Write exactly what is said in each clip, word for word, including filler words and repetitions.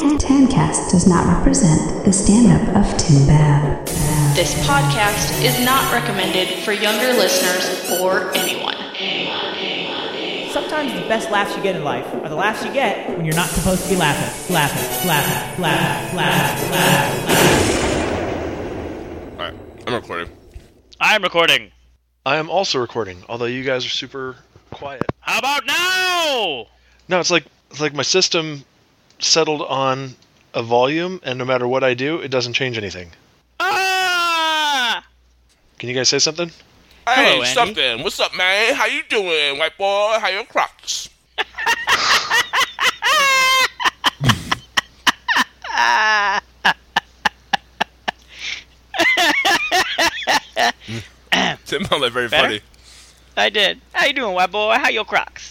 Tancast does not represent the stand-up of Tim Bab. This podcast is not recommended for younger listeners or anyone. Sometimes the best laughs you get in life are the laughs you get when you're not supposed to be laughing. Laughing, laughing, laughing, laughing, laughing. Alright, I'm recording. I'm recording. I am also recording, although you guys are super quiet. How about now? No, it's like it's like my system settled on a volume, and no matter what I do, it doesn't change anything. Ah! Can you guys say something? Hey, Hello, something. What's up, man? How you doing, white boy? How your Crocs? Tim found that very Better? funny. I did. How you doing, white boy? How your Crocs?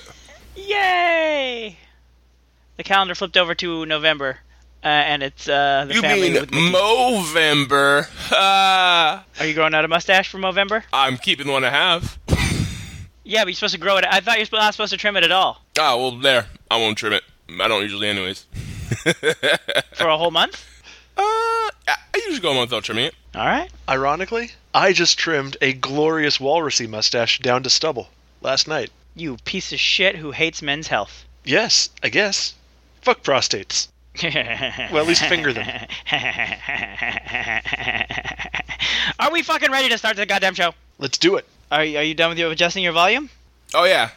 Yay! The calendar flipped over to November, uh, and it's uh, the You family mean with Mickey. Movember? Ah, Are you growing out a mustache for Movember? I'm keeping the one I have. Yeah, but you're supposed to grow it. I thought you're not supposed to trim it at all. Ah, well, there. I won't trim it. I don't usually anyways. For a whole month? Uh, I I usually go a month without trimming it. All right. Ironically, I just trimmed a glorious walrusy mustache down to stubble last night. You piece of shit who hates men's health. Yes, I guess. Fuck prostates. Well, at least finger them. Are we fucking ready to start the goddamn show? Let's do it. Are you, are you done with your adjusting your volume? Oh, yeah.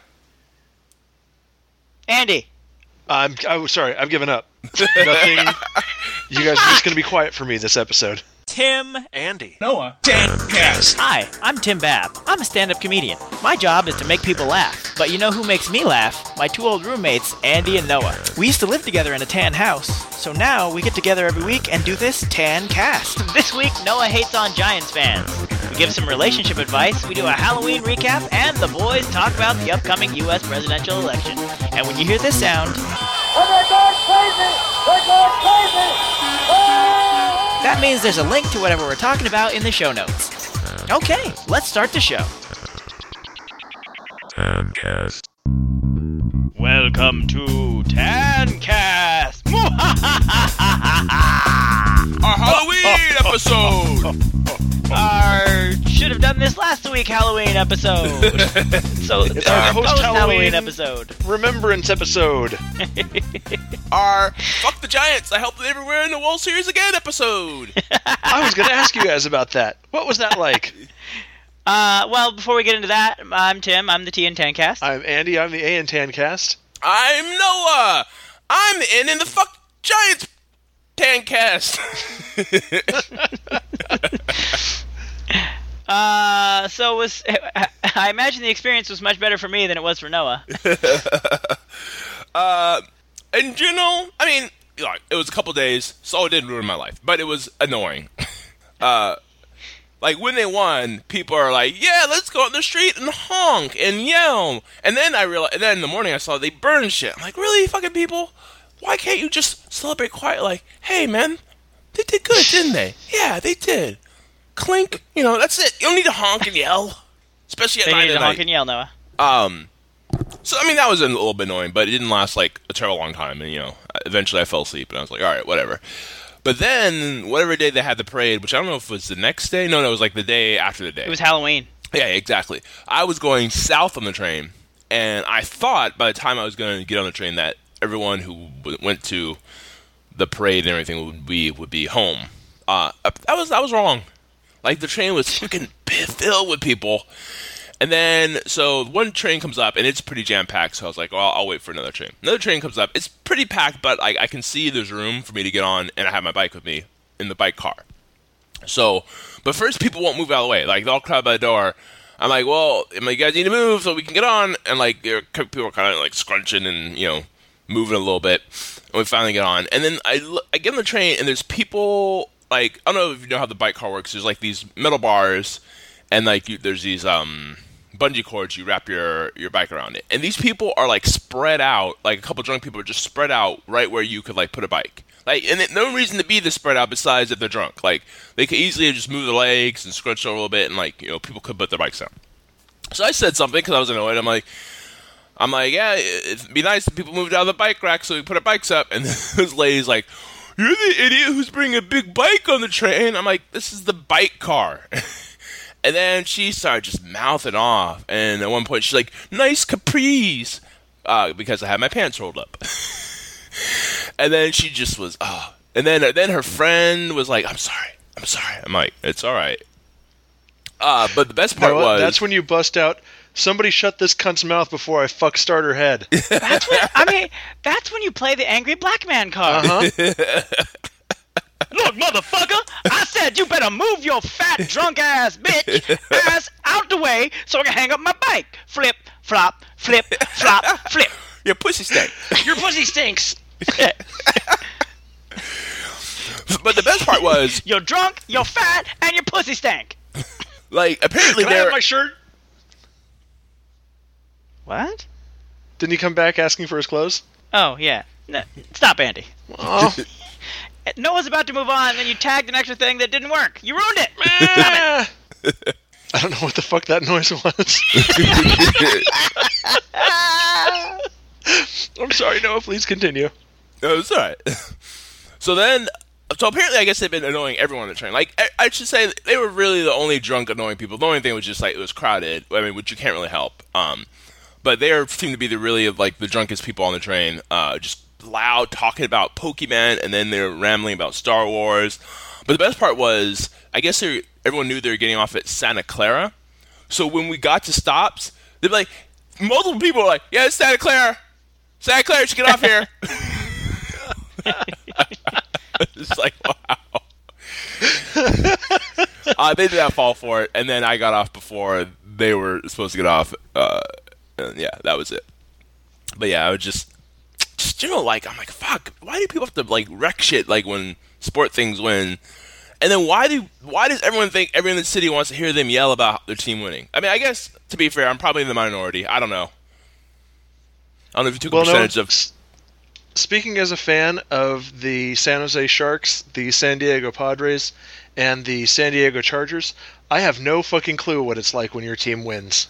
Andy. I'm. I'm sorry. I've given up. Nothing. You guys are just gonna be quiet for me this episode. Tim. Andy. Noah. Tancast. Hi, I'm Tim Bab. I'm a stand-up comedian. My job is to make people laugh. But you know who makes me laugh? My two old roommates, Andy and Noah. We used to live together in a tan house. So now we get together every week and do this tan cast. This week, Noah hates on Giants fans. We give some relationship advice, we do a Halloween recap, and the boys talk about the upcoming U S presidential election. And when you hear this sound... that means there's a link to whatever we're talking about in the show notes. Okay, let's start the show. Tancast. Welcome to Tancast. Our Halloween episode! Our should have done this last week Halloween episode. So It's our our post-Halloween post-Halloween episode. Remembrance episode. Our Fuck the Giants, I helped them everywhere in the World Series again episode! I was gonna ask you guys about that. What was that like? Uh, well, before we get into that, I'm Tim. I'm the T in Tancast. I'm Andy. I'm the A in Tancast. I'm Noah! I'm the N in the Fuck Giants Tancast! Uh, so it was I imagine the experience was much better for me than it was for Noah. uh, in general, I mean, like, it was a couple days, so it didn't ruin my life, but it was annoying. uh, like, when they won, people are like, yeah, let's go out in the street and honk and yell. And then I realized, and then in the morning I saw they burned shit. I'm like, really, fucking people? Why can't you just celebrate quiet? Like, hey, man, they did good, didn't they? Yeah, they did. Clink, you know, that's it. You don't need to honk and yell, especially at They night. needed at to night. honk and yell, Noah. Um, so I mean that was a little bit annoying, but it didn't last like a terrible long time. And you know, eventually I fell asleep, and I was like, all right, whatever. But then whatever day they had the parade, which I don't know if it was the next day. No, no, it was like the day after the day. It was Halloween. Yeah, exactly. I was going south on the train, and I thought by the time I was going to get on the train that everyone who w- went to the parade and everything would be would be home. Uh, I was I was wrong. Like, the train was fucking filled with people. And then, so one train comes up, and it's pretty jam-packed, so I was like, well, I'll wait for another train. Another train comes up. It's pretty packed, but I, I can see there's room for me to get on, and I have my bike with me in the bike car. So, but first, people won't move out of the way. Like, they'll crowd by the door. I'm like, well, you guys need to move so we can get on. And, like, people are kind of, like, scrunching and, you know, moving a little bit. And we finally get on. And then I, I get on the train, and there's people... Like, I don't know if you know how the bike car works. There's, like, these metal bars, and, like, you, there's these um, bungee cords you wrap your, your bike around it. And these people are, like, spread out. Like, a couple drunk people are just spread out right where you could, like, put a bike. Like, and it, no reason to be this spread out besides that they're drunk. Like, they could easily just move their legs and scrunch over a little bit, and, like, you know, people could put their bikes down. So I said something because I was annoyed. I'm like, I'm like, yeah, it'd be nice if people moved out of the bike rack so we put our bikes up. And this lady's like, you're the idiot who's bringing a big bike on the train. I'm like, this is the bike car. And then she started just mouthing off. And at one point, she's like, nice capris. Uh, because I had my pants rolled up. And then she just was, oh. And then, then her friend was like, I'm sorry. I'm sorry. I'm like, it's all right. Uh, but the best part You know what? was... That's when you bust out, somebody shut this cunt's mouth before I fuck start her head. That's when, I mean, that's when you play the angry black man card. Uh-huh. Look, motherfucker, I said you better move your fat, drunk-ass bitch ass out the way so I can hang up my bike. Flip, flop, flip, flop, flip. Your pussy stank. Your pussy stinks. But the best part was... You're drunk, you're fat, and your pussy stank. Like, apparently Can I they're... have my shirt? What? Didn't he come back asking for his clothes? Oh, yeah. No, stop, Andy. Oh. Noah's about to move on, and then you tagged an extra thing that didn't work. You ruined it. Ah. I don't know what the fuck that noise was. I'm sorry, Noah. Please continue. No, it's alright. So then... So apparently, I guess they've been annoying everyone on the train. Like, I, I should say, they were really the only drunk, annoying people. The only thing was just, like, it was crowded. I mean, which you can't really help. Um, but they are, seem to be the really, like, the drunkest people on the train. Uh, just loud, talking about Pokemon, and then they're rambling about Star Wars. But the best part was, I guess everyone knew they were getting off at Santa Clara. So when we got to stops, they'd be like, multiple people were like, yeah, it's Santa Clara. Santa Clara should get off here. It's like, wow. uh, they did not fall for it, and then I got off before they were supposed to get off. Uh, and yeah, that was it. But yeah, I was just, just you know, like, I'm like, fuck, why do people have to, like, wreck shit, like, when sport things win? And then why do why does everyone think everyone in the city wants to hear them yell about their team winning? I mean, I guess, to be fair, I'm probably in the minority. I don't know. I don't know if you took Well, a no, percentage of... s- Speaking as a fan of the San Jose Sharks, the San Diego Padres, and the San Diego Chargers, I have no fucking clue what it's like when your team wins.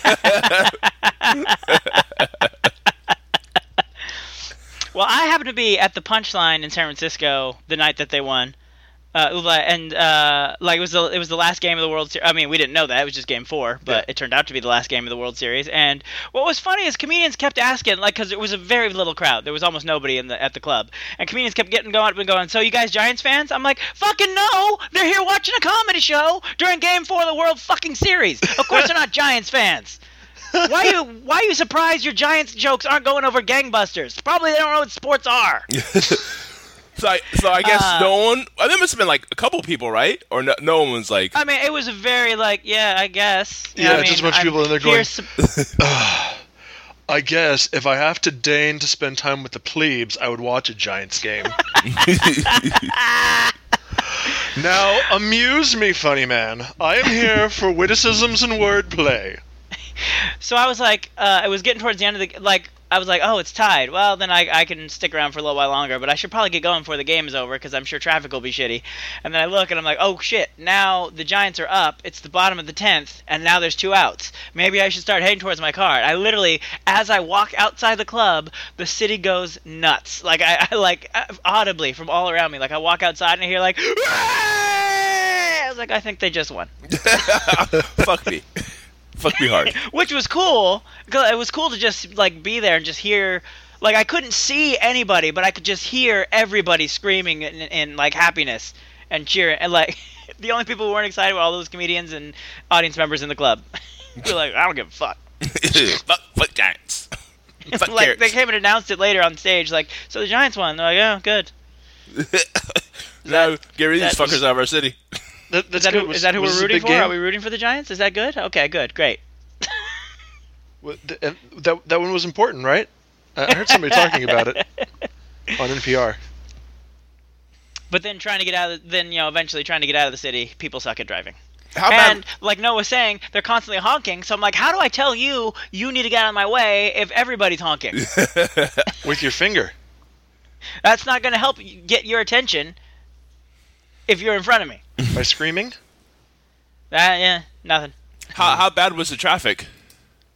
Well, I happened to be at the Punchline in San Francisco the night that they won. Uh, and uh, like it was the it was the last game of the World Series. I mean, we didn't know that, it was just Game Four, but Yeah. it turned out to be the last game of the World Series. And what was funny is comedians kept asking, like, because it was a very little crowd, there was almost nobody in the at the club, and comedians kept getting going up and going, "So you guys Giants fans?" I'm like, "Fucking no! They're here watching a comedy show during Game Four of the World fucking Series. Of course they're not Giants fans." Why you why are you surprised your Giants jokes aren't going over gangbusters? Probably they don't know what sports are. So I, so I guess Uh, no one... I there must have been, like, a couple people, right? Or no, no one was like... I mean, it was a very, like, yeah, I guess. You Yeah, know what I just a mean? bunch of people in there going, here's some- I guess if I have to deign to spend time with the plebes, I would watch a Giants game. Now, amuse me, funny man. I am here for witticisms and wordplay. So I was like, uh, it was getting towards the end of the, like, I was like, oh, it's tied. Well, then I, I can stick around for a little while longer, but I should probably get going before the game is over because I'm sure traffic will be shitty. And then I look and I'm like, oh shit, now the Giants are up. It's the bottom of the tenth, and now there's two outs. Maybe I should start heading towards my car. I literally, as I walk outside the club, the city goes nuts. Like, I, I like, audibly from all around me. Like, I walk outside and I hear, like, I was like, I think they just won. Fuck me. Fuck me hard. Which was cool. 'Cause it was cool to just like be there and just hear. Like I couldn't see anybody, but I could just hear everybody screaming in, in like happiness and cheering. And like the only people who weren't excited were all those comedians and audience members in the club. They're like, I don't give a fuck. fuck, fuck Giants. Fuck Like carrots. they came and announced it later on stage. Like, so the Giants won. They're like, oh, good. No, get rid of these that fuckers was- out of our city. That, Is that's that, good. who, Was- is that who was we're this a rooting big for? game? Are we rooting for the Giants? Is that good? Okay, good, great. What- th- and That, that one was important, right? I I heard somebody talking about it on N P R. But then trying to get out of the, then you know eventually trying to get out of the city, people suck at driving. How And about... like Noah was saying, they're constantly honking. So I'm like, how do I tell you you need to get out of my way if everybody's honking? With your finger. That's not going to help you get your attention if you're in front of me. By screaming? That yeah, nothing. How, how bad was the traffic?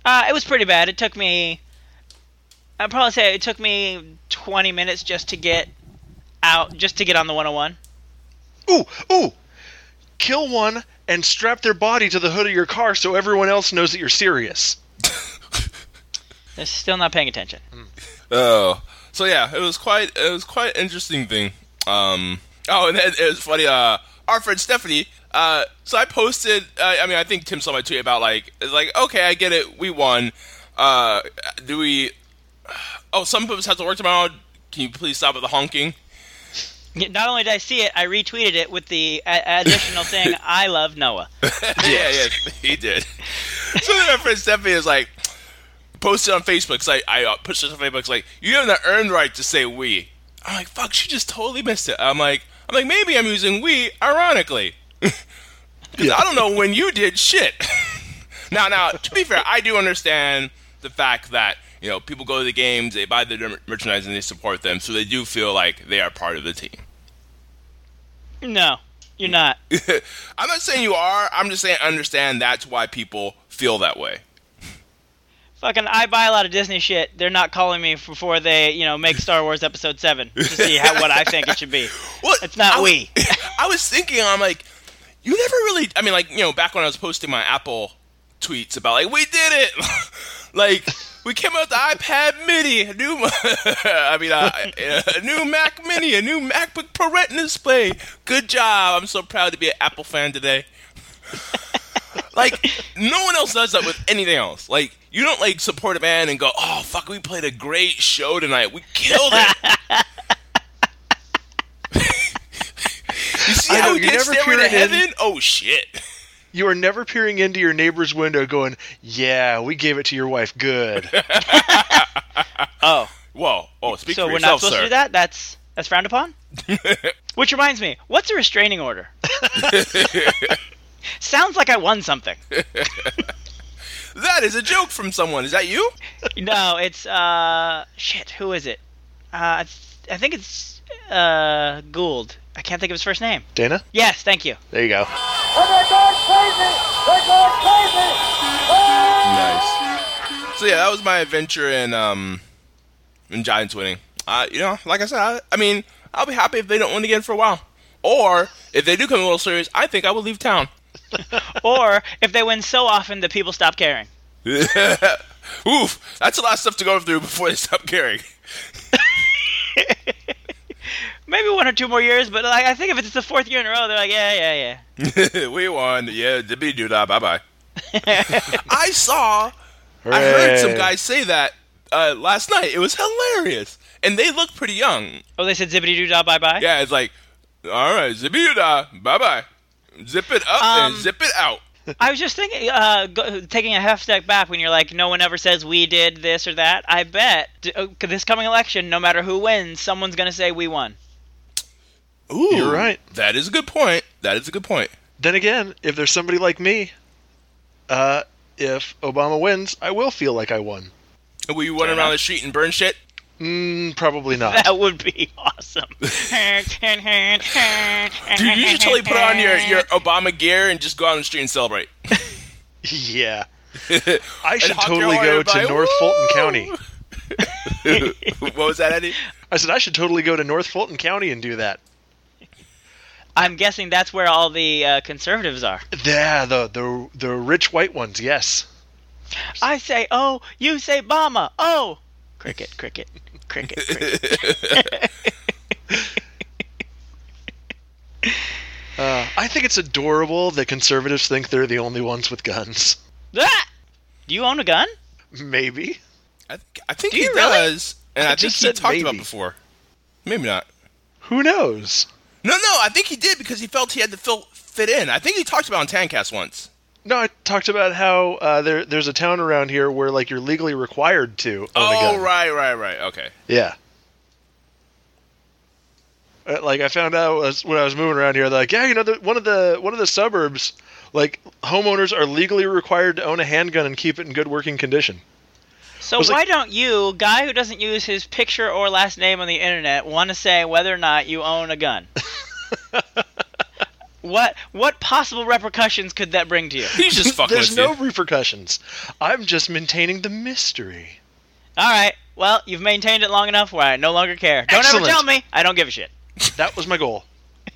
Uh, it was pretty bad. It took me. I'd probably say it took me twenty minutes just to get out, just to get on the one oh one. Ooh, ooh! Kill one and strap their body to the hood of your car so everyone else knows that you're serious. They're still not paying attention. Oh, so yeah, it was quite it was quite an interesting thing. Um, oh, and then it was funny. Uh, our friend Stephanie. Uh, so I posted. Uh, I mean, I think Tim saw my tweet about like it's like okay, I get it, we won. Uh, do we? Oh, some of us have to work tomorrow. Can you please stop with the honking? Not only did I see it, I retweeted it with the a- additional thing. I love Noah. yeah, yeah, he did. So then our friend Stephanie is like. Posted on Facebook, so I, I uh, pushed it on Facebook. It's like you have the earned right to say "we." I'm like, fuck, she just totally missed it. I'm like, I'm like, maybe I'm using "we" ironically, because I don't know when you did shit. now, now, to be fair, I do understand the fact that you know people go to the games, they buy the merchandise, and they support them, so they do feel like they are part of the team. No, you're not. I'm not saying you are. I'm just saying I understand that's why people feel that way. Fucking, I buy a lot of Disney shit. They're not calling me before they, you know, make Star Wars Episode seven to see how what I think it should be. Well, it's not I was, we. I was thinking, I'm like, you never really, I mean, like, you know, back when I was posting my Apple tweets about, like, we did it! Like, we came out with the iPad Mini, a new, I mean, uh, a new Mac Mini, a new MacBook Pro Retina display. Good job. I'm so proud to be an Apple fan today. Like, no one else does that with anything else. Like, you don't, like, support a band and go, oh, fuck, we played a great show tonight. We killed it. You see I how know, we you're get never Stairway to peering in. Heaven? Oh, shit. You are never peering into your neighbor's window going, yeah, we gave it to your wife good. Oh. Whoa. Oh, speak so for we're yourself, not supposed sir. to do that? That's that's frowned upon? Which reminds me, what's a restraining order? Sounds like I won something. That is a joke from someone. Is that you? No, it's, uh, shit, who is it? Uh, I, th- I think it's, uh, Gould. I can't think of his first name. Dana? Yes, thank you. There you go. Nice. So yeah, that was my adventure in, um, in Giants winning. Uh, you know, like I said, I, I mean, I'll be happy if they don't win again for a while. Or, if they do come a little serious, I think I will leave town. Or, if they win so often that people stop caring. Oof, that's a lot of stuff to go through before they stop caring. Maybe one or two more years, but like, I think if it's the fourth year in a row, they're like, yeah, yeah, yeah. We won. Yeah, dippity doo dah. Bye bye. I saw, Hooray. I heard some guys say that uh, last night. It was hilarious. And they look pretty young. Oh, they said zippity doo dah, bye bye? Yeah, it's like, all right, zippity doo dah, bye bye. Zip it up Um, and zip it out. I was just thinking, uh, go, taking a half step back when you're like, no one ever says we did this or that. I bet uh, this coming election, no matter who wins, someone's going to say we won. Ooh, You're right. That is a good point. That is a good point. Then again, if there's somebody like me, uh, if Obama wins, I will feel like I won. Will you run around the street and burn shit? Mm, probably not. That would be awesome. Dude, you should totally put on your, your Obama gear and just go out on the street and celebrate. Yeah. I should honk your totally horn go and to be like, North Fulton County. What was that, Eddie? I said I should totally go to North Fulton County and do that. I'm guessing that's where all the uh, conservatives are. Yeah, the the the rich white ones. Yes. I say, oh, you say Bama. Oh, cricket, cricket, cricket, cricket. Uh, I think it's adorable that conservatives think they're the only ones with guns. Ah! Do you own a gun? Maybe. I, th- I think Do he you really? does, and I I, think just he said talked about maybe. before. Maybe not. Who knows? No, no, I think he did because he felt he had to fill, fit in. I think he talked about on Tancast once. No, I talked about how uh, there there's a town around here where like you're legally required to own a Oh, gun. right, right, right. Okay. Yeah. Uh, Like I found out as- when I was moving around here, they're like, yeah, you know, the, one of the one of the suburbs, like homeowners are legally required to own a handgun and keep it in good working condition. So was why like- don't you, guy who doesn't use his picture or last name on the internet, want to say whether or not you own a gun? What what possible repercussions could that bring to you? He's just fucking There's with no you. repercussions. I'm just maintaining the mystery. All right. Well, you've maintained it long enough where I no longer care. Don't Excellent. ever tell me. I don't give a shit. That was my goal.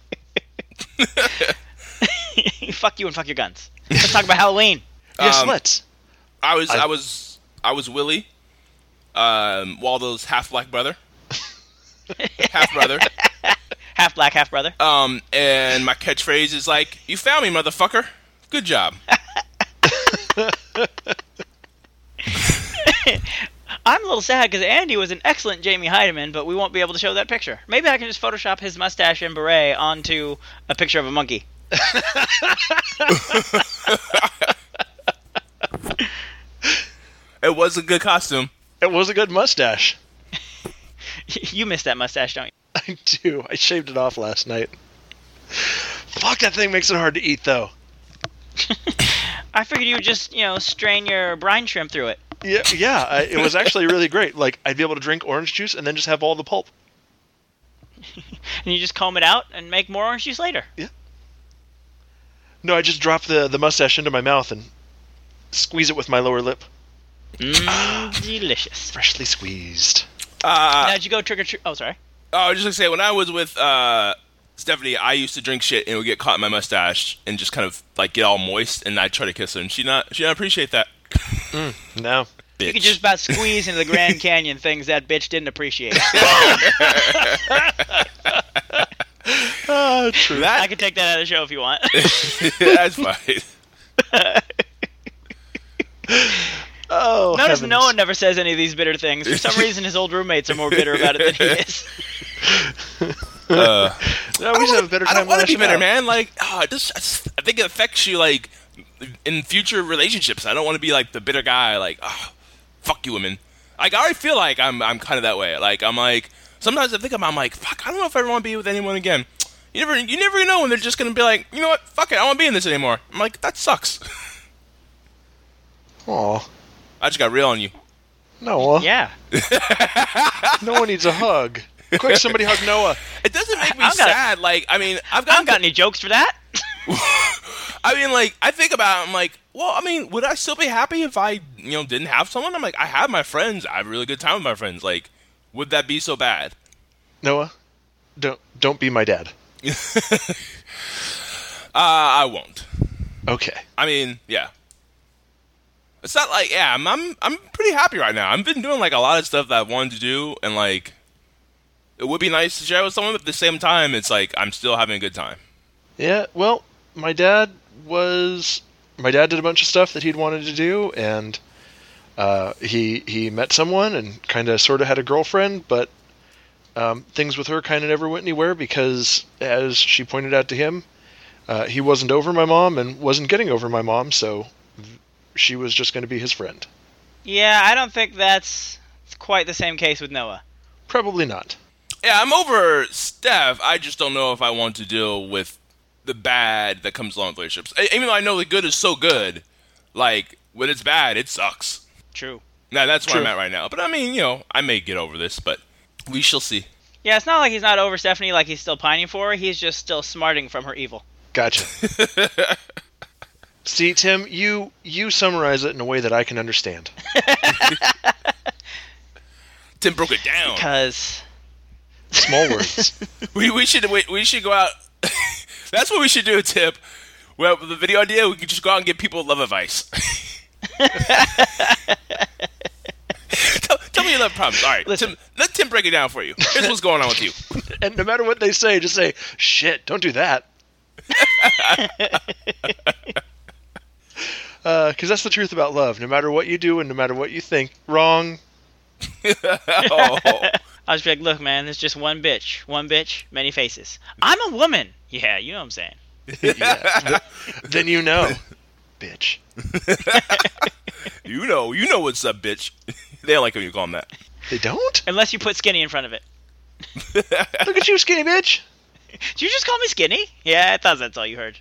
Fuck you and fuck your guns. Let's talk about Halloween. Yes, Um, let's. I was, I- I, was, I was Willie, um, Waldo's half black brother, half brother. Half black, half brother. Um, and my catchphrase is like, "You found me, motherfucker. Good job." I'm a little sad because Andy was an excellent Jamie Heidemann, but we won't be able to show that picture. Maybe I can just Photoshop his mustache and beret onto a picture of a monkey. It was a good costume. It was a good mustache. You miss that mustache, don't you? I do. I shaved it off last night. Fuck, that thing makes it hard to eat, though. I figured you would just, you know, strain your brine shrimp through it. Yeah, yeah. I, it was actually really great. Like, I'd be able to drink orange juice and then just have all the pulp. And you just comb it out and make more orange juice later. No, I just drop the, the mustache into my mouth and squeeze it with my lower lip. Mmm, delicious. Freshly squeezed. Uh, Now, did you go trick or treat? Oh, sorry. oh, I was just gonna say, when I was with uh, Stephanie, I used to drink shit and it would get caught in my mustache and just kind of like get all moist, and I'd try to kiss her, and she not she not appreciate that. No. Bitch. You could just about squeeze into the Grand Canyon things that bitch didn't appreciate. Ah, true. I could take that out of the show if you want. That's fine. Oh, Notice heavens. no one never says any of these bitter things. For some reason, his old roommates are more bitter about it than he is. Uh, No, we should have a better I time don't want to be lashing bitter, out. man. Like, oh, it just, I just, I think it affects you, like, in future relationships. I don't want to be like the bitter guy. Like, oh, fuck you, women. Like, I already feel like I'm, I'm kind of that way. Like, I'm like, sometimes I think about, I'm like, fuck, I don't know if I ever want to be with anyone again. You never, you never know when they're just gonna be like, you know what, fuck it, I don't want to be in this anymore. I'm like, that sucks. Aw. I just got real on you. Noah. Yeah. Noah needs a hug. Quick, somebody hug Noah. It doesn't make me I've got- sad. Like, I mean, I've I got, haven't got any jokes for that. I mean, like, I think about it, I'm like, well, I mean, would I still be happy if I, you know, didn't have someone? I'm like, I have my friends. I have a really good time with my friends. Like, would that be so bad? Noah, don't don't be my dad. Uh, I won't. Okay. I mean, yeah. It's not like, yeah, I'm, I'm, I'm pretty happy right now. I've been doing, like, a lot of stuff that I wanted to do, and, like, it would be nice to share with someone, but at the same time, it's like, I'm still having a good time. Yeah, well, my dad was... My dad did a bunch of stuff that he'd wanted to do, and uh, he he met someone and kind of sort of had a girlfriend, but um, things with her kind of never went anywhere because, as she pointed out to him, uh, he wasn't over my mom and wasn't getting over my mom, so she was just going to be his friend. Yeah, I don't think that's quite the same case with Noah. Probably not. Yeah, I'm over Steph. I just don't know if I want to deal with the bad that comes along with relationships. I- Even though I know the good is so good, like, when it's bad, it sucks. True. Now, that's where True. I'm at right now. But, I mean, you know, I may get over this, but we shall see. Yeah, it's not like he's not over Stephanie, like he's still pining for her. He's just still smarting from her evil. Gotcha. See, Tim, you you summarize it in a way that I can understand. Tim broke it down. Because Small words. We we should we, we should go out. That's what we should do, Tip. Well, with the video idea, we could just go out and give people love advice. tell, tell me your love problems. All right, Listen. Tim, let Tim break it down for you. Here's what's going on with you. And no matter what they say, just say, shit, don't do that. Because that's the truth about love. No matter what you do and no matter what you think, wrong. Oh. I was like, look, man, there's just one bitch. One bitch, many faces. I'm a woman. Yeah, you know what I'm saying. Yeah. Then you know. Bitch. You know, you know what's up, bitch. They don't like when you call them that. They don't? Unless you put skinny in front of it. Look at you, skinny bitch. Did you just call me skinny? Yeah, I thought that's all you heard.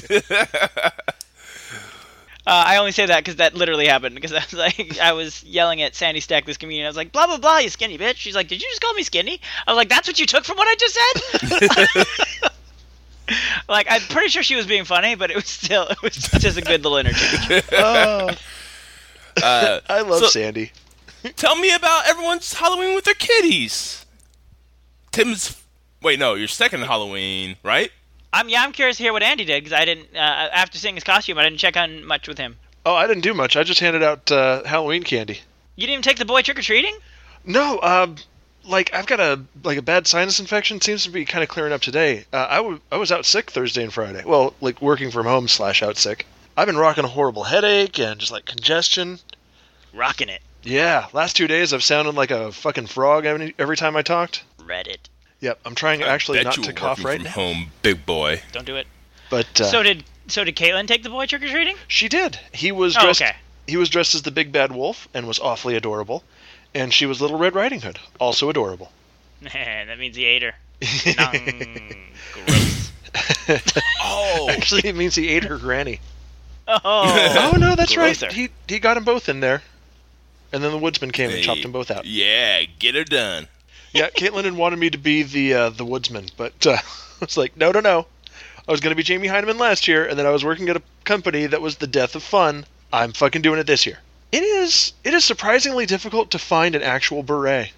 Uh, I only say that because that literally happened. Because I was like, I was yelling at Sandy Stack, this comedian. I was like, blah blah blah, you skinny bitch. She's like, did you just call me skinny? I was like, that's what you took from what I just said. Like, I'm pretty sure she was being funny, but it was still, it was just a good little interchange. Oh, Uh, I love so- Sandy. Tell me about everyone's Halloween with their kitties. Tim's. Wait, no, your second Halloween, right? I'm yeah, I'm curious to hear what Andy did because I didn't. Uh, after seeing his costume, I didn't check on much with him. Oh, I didn't do much. I just handed out uh, Halloween candy. You didn't even take the boy trick or treating? No, um, like I've got a like a bad sinus infection. Seems to be kind of clearing up today. Uh, I, w- I was out sick Thursday and Friday. Well, like working from home slash out sick. I've been rocking a horrible headache and just like congestion. Rocking it. Yeah, last two days I've sounded like a fucking frog every, every time I talked. Reddit. Yep, I'm trying I actually bet not you to were cough working right from now. home, big boy. Don't do it. But uh, So did so did Caitlin take the boy trick or treating? she did. He was Oh, dressed. okay. He was dressed as the big bad wolf and was awfully adorable. And she was Little Red Riding Hood, also adorable. That means he ate her. Nung. Gross. Oh, Actually, it means he ate her granny. Oh. Oh no, that's Grosser. right. He he got them both in there. And then the woodsman came and chopped them both out. Yeah, get her done. Yeah, Caitlin had wanted me to be the uh, the woodsman, but uh, I was like, no, no, no. I was going to be Jamie Heineman last year, and then I was working at a company that was the death of fun. I'm fucking doing it this year. It is it is surprisingly difficult to find an actual beret.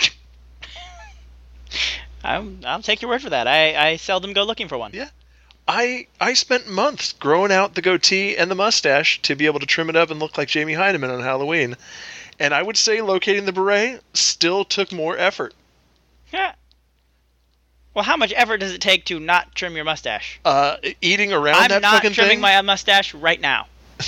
I'm, I'll take your word for that. I, I seldom go looking for one. Yeah. I I spent months growing out the goatee and the mustache to be able to trim it up and look like Jamie Heineman on Halloween. And I would say locating the beret still took more effort. Yeah. Well, how much effort does it take to not trim your mustache? Uh, eating around I'm that not fucking trimming thing. my mustache right now.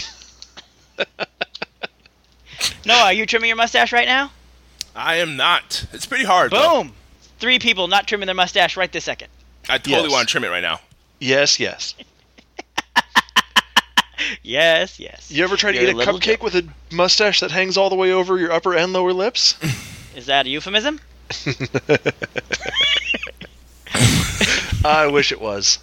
Noah, are you trimming your mustache right now? I am not. It's pretty hard. though. Boom! Three people not trimming their mustache right this second. I totally Yes. want to trim it right now. Yes, yes. Yes, yes. You ever try to You're eat a little cupcake Joe. with a mustache that hangs all the way over your upper and lower lips? Is that a euphemism? I wish it was.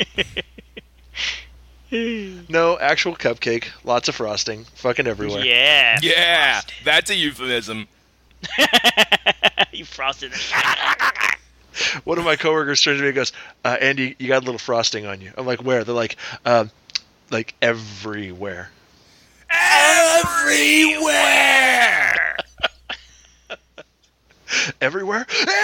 No, actual cupcake, lots of frosting, fucking everywhere. Yeah. Yeah, that's a euphemism. You frosted the One of my coworkers turns to me and goes, uh, "Andy, you got a little frosting on you." I'm like, "Where?" They're like, um, "Like everywhere." Everywhere. Everywhere?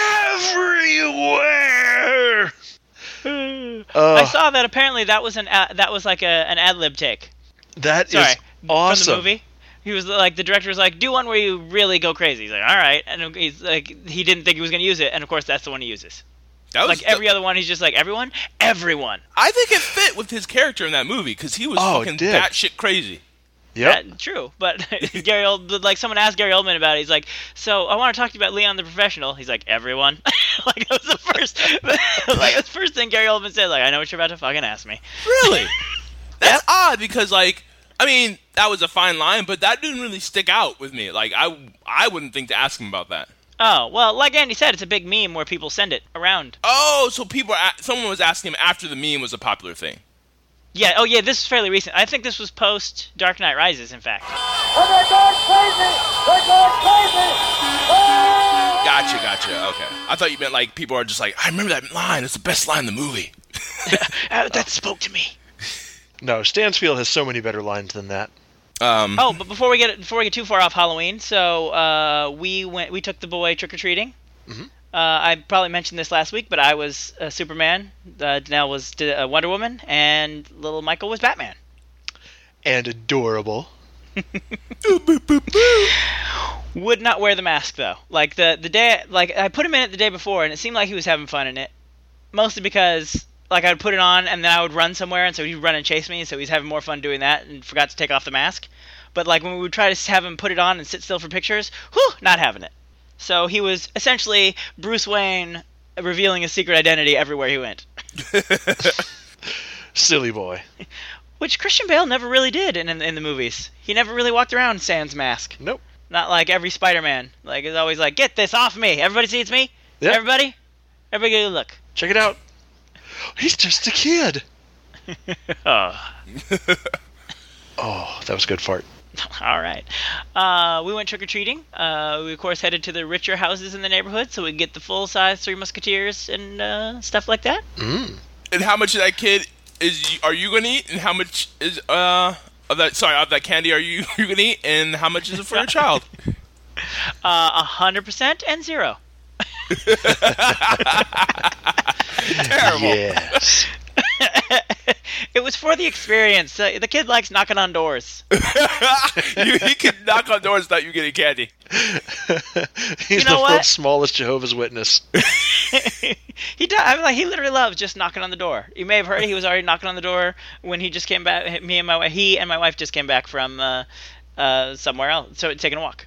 Everywhere! I Uh, saw that apparently that was an a- that was like a, an ad lib take. that Sorry, is awesome. from the movie. He was like, the director was like, do one where you really go crazy. He's like, all right, and he's like, he didn't think he was gonna use it, and of course that's the one he uses. That was Like every other one, he's just like, everyone, everyone. I think it fit with his character in that movie because he was Oh, it fucking did. batshit crazy. Yep. Yeah, true, but Gary Old, like someone asked Gary Oldman about it. He's like, "So I want to talk to you about Leon the Professional." He's like, "Everyone." Like that was the first, like the first thing Gary Oldman said. Like, I know what you're about to fucking ask me. Really? That's odd because, like, I mean, that was a fine line, but that didn't really stick out with me. Like, I, I wouldn't think to ask him about that. Oh well, like Andy said, it's a big meme where people send it around. Oh, so people, are a- someone was asking him after the meme was a popular thing. Yeah. Oh yeah, this is fairly recent. I think this was post Dark Knight Rises, in fact. Gotcha, gotcha. Okay, I thought you meant like people are just like, I remember that line. It's the best line in the movie. Uh, that spoke to me. No, Stansfield has so many better lines than that. Um, Oh, but before we get before we get too far off Halloween, so uh, we went we took the boy trick or treating. Mhm. Uh, I probably mentioned this last week, but I was uh, Superman. Uh, Danelle was uh, Wonder Woman, and little Michael was Batman. And adorable. Would not wear the mask though. Like the the day, like I put him in it the day before, and it seemed like he was having fun in it. Mostly because like I'd put it on, and then I would run somewhere, and so he'd run and chase me. So he's having more fun doing that, and forgot to take off the mask. But like when we would try to have him put it on and sit still for pictures, whew, not having it. So he was essentially Bruce Wayne revealing his secret identity everywhere he went. Silly boy. Which Christian Bale never really did in, in in the movies. He never really walked around sans mask. Nope. Not like every Spider-Man. Like it's always like, get this off me. Everybody see it's me. Yeah. Everybody, everybody get a look. Check it out. He's just a kid. Oh, Oh, that was a good fart. all right. Uh, we went trick or treating. Uh, we of course headed to the richer houses in the neighborhood so we could get the full size Three Musketeers and uh, stuff like that. Mm. And how much of that kid is are you gonna eat? And how much is uh of that? Sorry, of that candy are you you gonna eat? And how much is it for your child? Uh, a hundred percent and zero. Terrible. Yes. It was for the experience. Uh, the kid likes knocking on doors. you, he can knock on doors without you getting candy. He's You know the what? world's smallest Jehovah's Witness. He does. I mean, like he literally loves just knocking on the door. You may have heard he was already knocking on the door when he just came back. Me and my wife, he and my wife just came back from uh, uh, somewhere else, so taking a walk.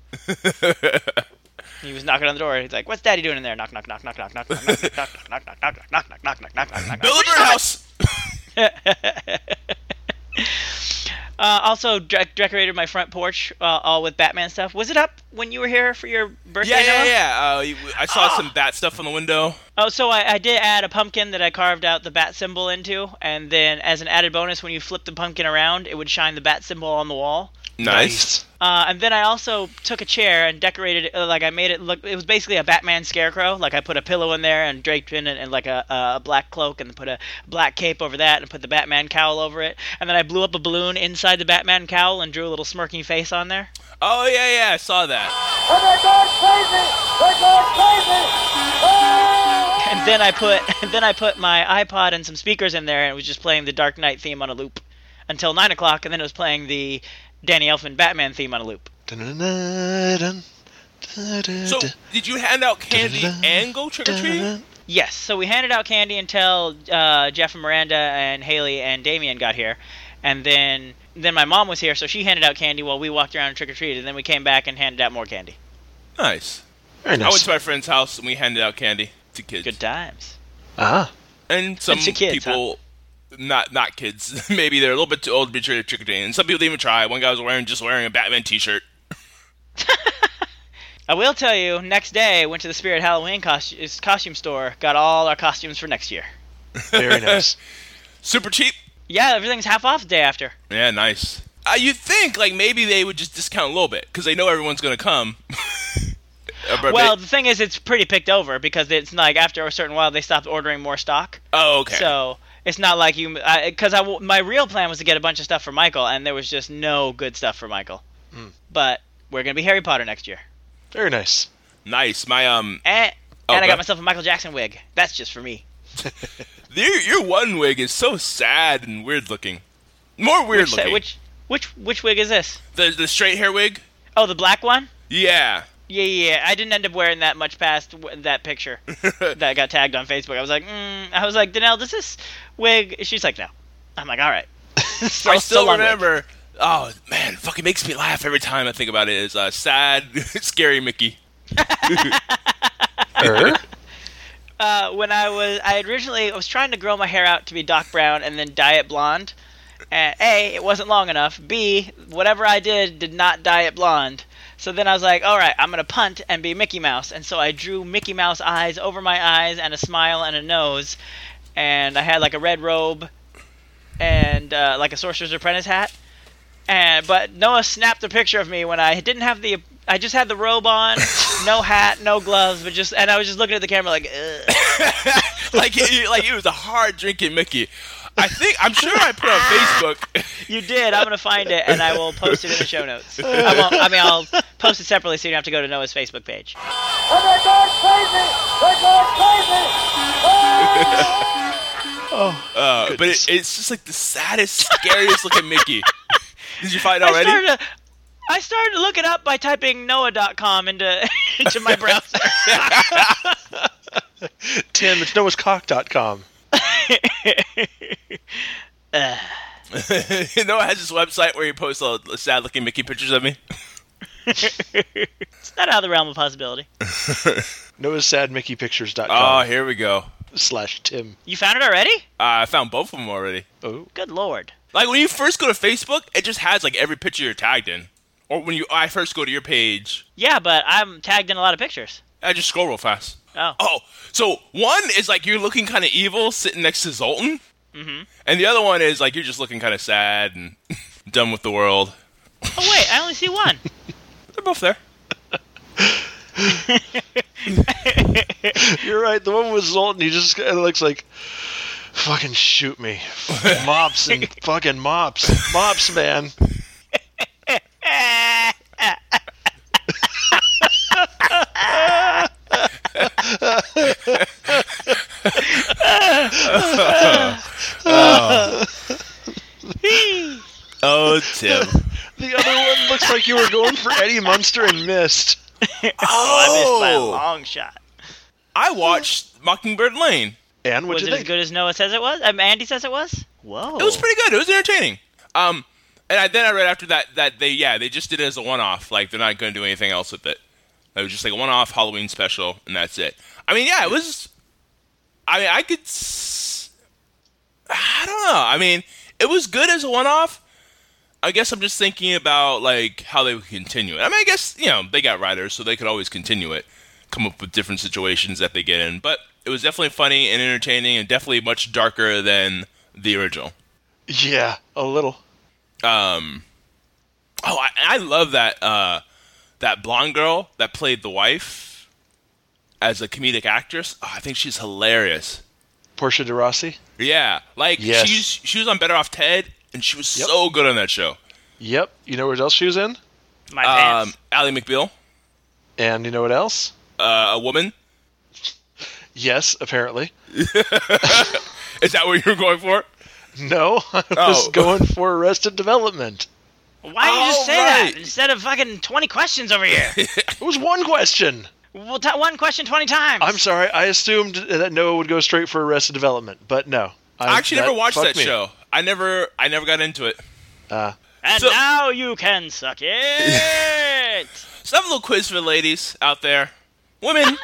He was knocking on the door. He's like, "What's Daddy doing in there?" Knock, knock, knock, knock, knock, knock, knock, knock, knock, knock, knock, knock, knock, knock, knock, knock, knock, knock, knock, knock. Build a birdhouse. Uh, also, de- decorated my front porch uh, all with Batman stuff. Was it up when you were here for your birthday? Yeah, yeah, Noah? yeah. Uh, you- I saw Oh. some bat stuff on the window. Oh, so I, I did add a pumpkin that I carved out the bat symbol into, and then as an added bonus, when you flip the pumpkin around, it would shine the bat symbol on the wall. Nice. Uh, and then I also took a chair and decorated it, uh, like I made it look, it was basically a Batman scarecrow. Like I put a pillow in there and draped in it and like a, a black cloak and put a black cape over that and put the Batman cowl over it. And then I blew up a balloon inside the Batman cowl and drew a little smirking face on there. Oh yeah, yeah. I saw that. And then I put, and then I put my iPod and some speakers in there and it was just playing the Dark Knight theme on a loop until nine o'clock, and then it was playing the Danny Elfman Batman theme on a loop. So, did you hand out candy and go trick or treating? Yes, so we handed out candy until uh, Jeff and Miranda and Haley and Damien got here, and then then my mom was here, so she handed out candy while we walked around and trick or treated, and then we came back and handed out more candy. Nice. Very I went nice. to my friend's house and we handed out candy to kids. Good times. Ah. And some to kids, people, not not kids, maybe they're a little bit too old to be trick or treating. And some people didn't even try. One guy was wearing just wearing a Batman T-shirt. I will tell you, next day, went to the Spirit Halloween costume, costume store, got all our costumes for next year. Very nice. Super cheap. Yeah, everything's half off the day after. Yeah, nice. Uh, you'd think like maybe they would just discount a little bit because they know everyone's gonna come. Uh, but Well, they- the thing is, it's pretty picked over because it's like after a certain while they stopped ordering more stock. oh, okay. So it's not like you, because I, I, my real plan was to get a bunch of stuff for Michael, and there was just no good stuff for Michael. Mm. But we're gonna be Harry Potter next year, Very nice. Nice. My um, and Oh, and I go- got myself a Michael Jackson wig. That's just for me. your your one wig is so sad and weird looking. More weird Which, looking. which which which wig is this? the the straight hair wig. Oh, the black one. Yeah. Yeah, yeah, yeah. I didn't end up wearing that much past w- that picture that got tagged on Facebook. I was like, mm, I was like, Danelle, does this wig? She's like, no. I'm like, all right. so, I so still long wig. remember. Oh man, fucking makes me laugh every time I think about it. Is uh, sad, scary Mickey. Er? Uh, when I was, I originally I was trying to grow my hair out to be Doc Brown and then dye it blonde. And A, it wasn't long enough. B, whatever I did did not dye it blonde. So then I was like, all right, I'm gonna punt and be Mickey Mouse. And so I drew Mickey Mouse eyes over my eyes and a smile and a nose. And I had like a red robe and uh, like a Sorcerer's Apprentice hat. And but Noah snapped a picture of me when I didn't have the. I just had the robe on, no hat, no gloves, but just and I was just looking at the camera like, ugh. like it, like it was a hard drinking Mickey. I think I'm sure I put on Facebook. You did. I'm gonna find it and I will post it in the show notes. I, won't, I mean, I'll post it separately so you don't have to go to Noah's Facebook page. Uh, but it, it's just like the saddest, scariest looking Mickey. Did you find it I already? started, to, I started to look it up by typing Noah dot com into into my browser. Tim, it's noah's cock dot com. uh, You know, it has this website where you post all the sad looking Mickey pictures of me. it's not out of the realm of possibility. noah's sad mickey pictures dot Oh, com here we go. slash Tim. You found it already? Uh, I found both of them already. Oh. Good lord. Like when you first go to Facebook, it just has like every picture you're tagged in. Or when you I first go to your page, Yeah, but I'm tagged in a lot of pictures. I just scroll real fast. Oh. Oh, so one is like you're looking kind of evil sitting next to Zoltan. Mm-hmm. And the other one is like you're just looking kind of sad and done with the world. Oh wait, I only see one. They're both there. You're right. The one with Zoltan, he just kind of looks like, Fucking shoot me. Mops and fucking mops. Mops, man. oh. oh, Tim. The other one looks like you were going for Eddie Munster and missed. Oh, I missed by a long shot. I watched Mockingbird Lane. And what'd Was you it think? as good as Noah says it was? Um, Andy says it was? Whoa. It was pretty good. It was entertaining. Um, and I, then I read after that that they yeah they just did it as a one-off. Like they're not going to do anything else with it. It was just like a one-off Halloween special, and that's it. I mean, yeah, it was. I mean, I could. S- I don't know. I mean, it was good as a one-off. I guess I'm just thinking about like how they would continue it. I mean, I guess you know they got writers, so they could always continue it, come up with different situations that they get in. But it was definitely funny and entertaining, and definitely much darker than the original. Yeah, a little. Um. Oh, I, I love that. Uh, that blonde girl that played the wife as a comedic actress. Oh, I think she's hilarious. Portia de Rossi? Yeah, like Yes. she's she was on Better Off Ted, and she was Yep. so good on that show. Yep. You know what else she was in? My pants. Um, Ally McBeal, And you know what else? uh, a woman. Yes, apparently. Is that what you were going for? No, I was Oh. going for Arrested Development. Why didn't you just Oh, say right. that instead of fucking twenty questions over here? It was one question. Well, t- one question twenty times. I'm sorry, I assumed that Noah would go straight for Arrested Development, but no. I actually never watched fucked that me. show. I never I never got into it. Uh, And So- now you can suck it. So I have a little quiz for the ladies out there. Women.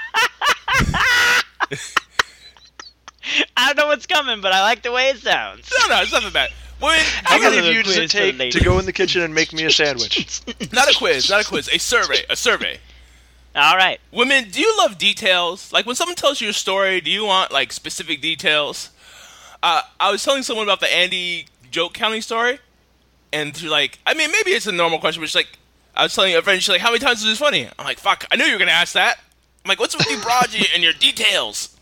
I don't know what's coming, but I like the way it sounds. No, no, it's nothing bad. Women. how got many a of you does quiz it for the take ladies. to go in the kitchen and make me a sandwich? Not a quiz. Not a quiz. A survey. A survey. All right. Women, do you love details? Like when someone tells you a story, do you want like specific details? Uh, I was telling someone about the Andy joke counting story, and she's like, I mean, maybe it's a normal question, but she's like, I was telling a friend, she's like, how many times was this funny? I'm like, fuck, I knew you were gonna ask that. I'm like, what's with you broads and your details?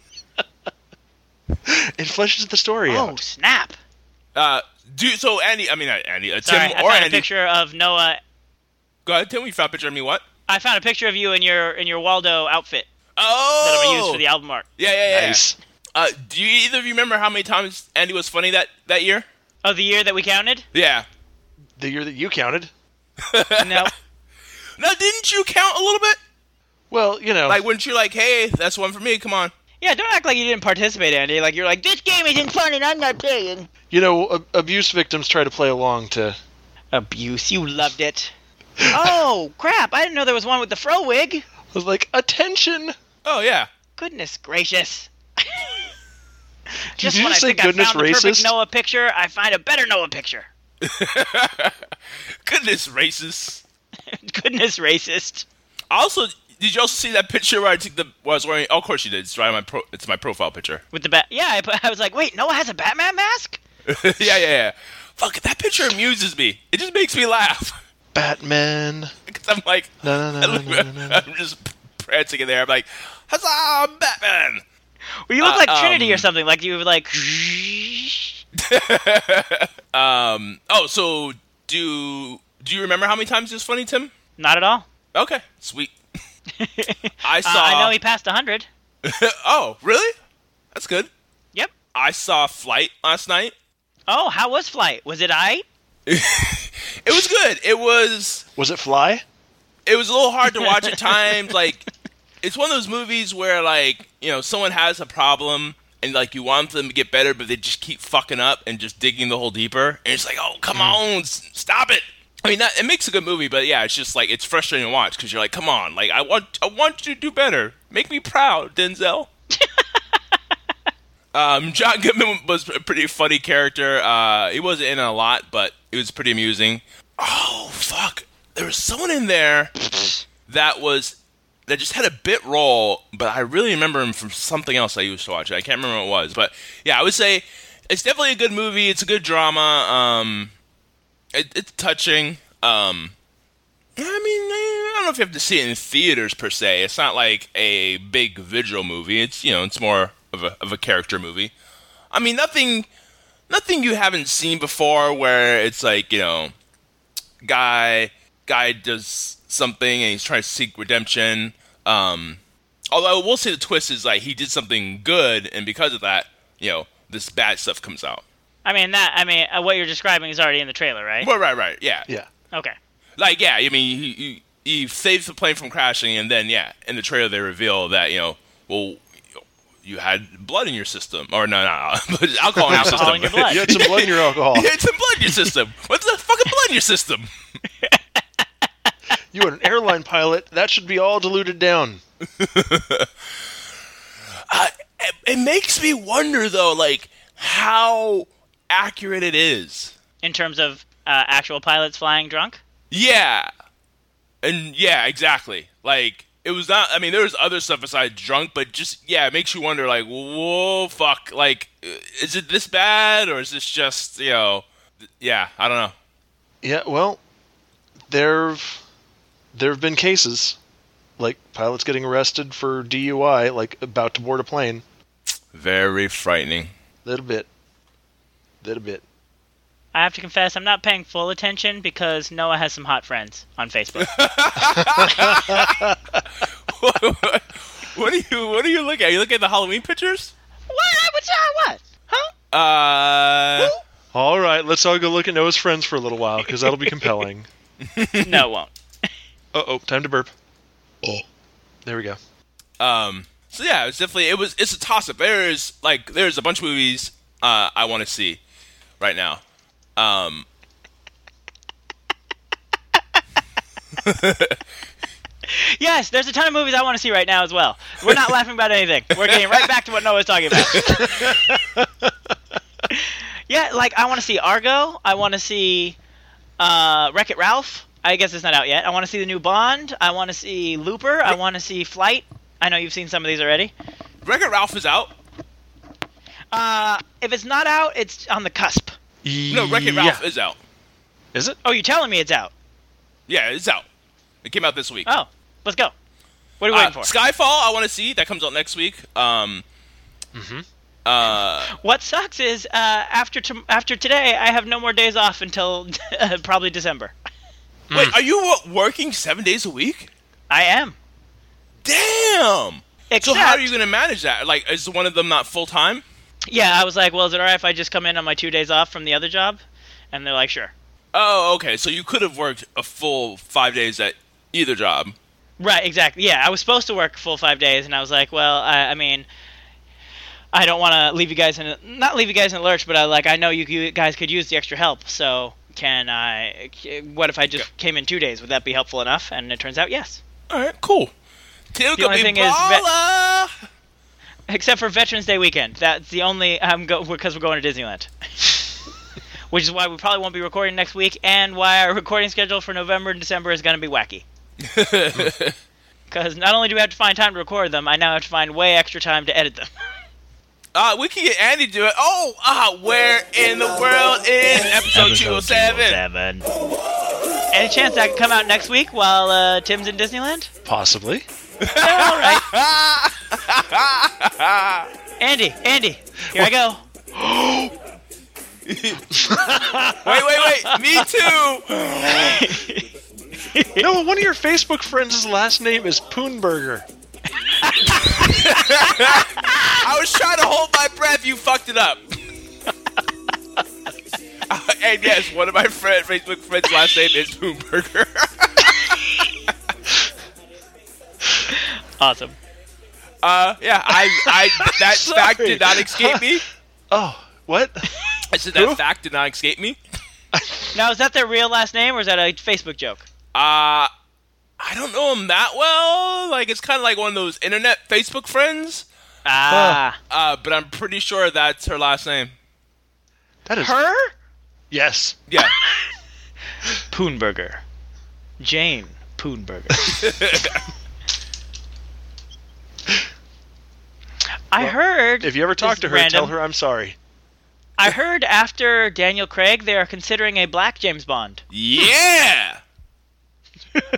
It fleshes the story Oh, out. snap. Uh, do so, Andy. I mean, not Andy. Uh, Sorry, Tim I or found Andy. a picture of Noah. Go ahead, Tim. You found a picture of me. What? I found a picture of you in your in your Waldo outfit Oh, that I'm gonna use for the album art. Yeah, yeah, yeah. Nice. Uh, do you either of you remember how many times Andy was funny that that year? Oh, the year that we counted? Yeah. The year that you counted. No. Now, didn't you count a little bit? Well, you know. Like, weren't you like, hey, that's one for me, come on. Yeah, don't act like you didn't participate, Andy. Like you're like, this game isn't fun and I'm not playing. You know, a- abuse victims try to play along to... Abuse, you loved it. Oh crap! I didn't know there was one with the fro wig. I was like, attention! Oh, yeah. Goodness gracious. Just you when I just say think goodness I found the perfect racist? Noah picture, I find a better Noah picture. Goodness, racist. Goodness racist. Also, did you also see that picture where I took the, where I was wearing, oh, of course you did. It's right on my pro, it's my profile picture. With the bat. Yeah, I, put, I was like, wait, Noah has a Batman mask? yeah, yeah, yeah. Fuck, that picture amuses me. It just makes me laugh. Batman. Because I'm like, No, no, no, no, no, no, no. I'm just prancing in there. I'm like, huzzah, I'm Batman. Well, you look Uh, like Trinity um, or something. Like you were like. Um, oh, so do, do you remember how many times it was funny, Tim? Not at all. Okay, sweet. I Uh, saw. I know he passed one hundred. Oh, really? That's good. Yep. I saw Flight last night. Oh, how was Flight? Was it I? It was good. It was Was it Fly? it was a little hard to watch at times. Like, it's one of those movies where, like, you know, someone has a problem and, like, you want them to get better, but they just keep fucking up and just digging the hole deeper. And it's like, oh, come on, s- stop it. I mean, that, it makes a good movie, but yeah, it's just like it's frustrating to watch because you're like, come on, like I want, I want you to do better. Make me proud, Denzel. um, John Goodman was a pretty funny character. Uh, he wasn't in a lot, but it was pretty amusing. Oh fuck, there was someone in there that was that just had a bit role, but I really remember him from something else I used to watch. I can't remember what it was, but yeah, I would say it's definitely a good movie. It's a good drama. Um. It, it's touching. Um, I mean, I don't know if you have to see it in theaters per se. It's not like a big visual movie. It's you know, it's more of a of a character movie. I mean, nothing, nothing you haven't seen before. Where it's like, you know, guy guy does something and he's trying to seek redemption. Um, although we'll say the twist is like he did something good, and because of that, you know, this bad stuff comes out. I mean that. I mean uh, what you're describing is already in the trailer, right? Right, right, right. Yeah, Yeah. Okay. Like, yeah. I mean, he, he he saves the plane from crashing, and then yeah, in the trailer they reveal that, you know, well, you had blood in your system, or no, no, no alcohol in your system. Alcohol in your blood. You had some blood in your alcohol. You had some blood in your system. What's the fucking blood in your system? You are an airline pilot. That should be all diluted down. uh, it, it makes me wonder, though, like, how accurate it is. In terms of uh, actual pilots flying drunk? Yeah. And, yeah, exactly. Like, it was not, I mean, there was other stuff besides drunk, but just, yeah, it makes you wonder, like, whoa, fuck, like, is it this bad, or is this just, you know, yeah, I don't know. Yeah, well, there've there've been cases like pilots getting arrested for D U I, like about to board a plane. Very frightening. Little bit, little bit. I have to confess, I'm not paying full attention because Noah has some hot friends on Facebook. what, what are you? What are you looking at? You looking at the Halloween pictures? What? What's that? What? Huh? Uh. All right, let's all go look at Noah's friends for a little while because that'll be compelling. No, it won't. Uh oh, time to burp. There we go. Um. So yeah, it's definitely it was. It's a toss up. There's like there's a bunch of movies uh, I want to see right now. Um. Yes, there's a ton of movies I want to see right now as well. We're not laughing about anything. We're getting right back to what Noah's talking about. Yeah, like, I want to see Argo. I want to see uh, Wreck-It Ralph. I guess it's not out yet. I want to see the new Bond. I want to see Looper. I want to see Flight. I know you've seen some of these already. Wreck-It Ralph is out. Uh, if it's not out, it's on the cusp. No, Wreck-It Ralph Yeah. is out. Is it? Oh, you're telling me it's out? Yeah, it's out. It came out this week. Oh, let's go. What are we Uh, waiting for? Skyfall, I want to see. That comes out next week. Um, Mm-hmm. uh, What sucks is uh, after t- after today, I have no more days off until probably December. wait, are you wo- working seven days a week? I am. Damn. Except, So how are you going to manage that? Like, is one of them not full time? Yeah, I was like, well, is it alright if I just come in on my two days off from the other job? And they're like, sure. Oh, okay. So you could have worked a full five days at either job. Right, exactly. Yeah, I was supposed to work full five days, and I was like, well, I, I mean, I don't want to leave you guys in a, not leave you guys in a lurch, but I like I know you, you guys could use the extra help. So can I? What if I just Yeah. came in two days? Would that be helpful enough? And it turns out yes. All right, cool. Till The only be thing is vet- baller. Except for Veterans Day weekend. That's the only I'm go because we're going to Disneyland. Which is why we probably won't be recording next week, and why our recording schedule for November and December is going to be wacky. Because not only do we have to find time to record them, I now have to find way extra time to edit them. Uh, we can get Andy to do it. Oh, ah, where in the world is episode two oh seven? Any chance that could come out next week while uh, Tim's in Disneyland? Possibly. Yeah, all right. Andy, Andy, here I go. Wait, wait, wait. Me too. No, one of your Facebook friends' last name is Poonburger. I was trying to hold my breath. You fucked it up. Uh, and yes, one of my friend, Facebook friends' last name is Poonburger. Awesome. Uh, yeah, I, I, that Sorry. fact did not escape me. Oh, what? I said that Who? fact did not escape me. Now, is that their real last name, or is that a Facebook joke? Uh, I don't know him that well. Like, it's kind of like one of those internet Facebook friends. Ah. Uh, but I'm pretty sure that's her last name. That is Her? Yes. Yeah. Poonburger. Jane Poonburger. I Well, heard... If you ever talk this to is her, random, tell her I'm sorry. I heard after Daniel Craig, they are considering a black James Bond. Yeah.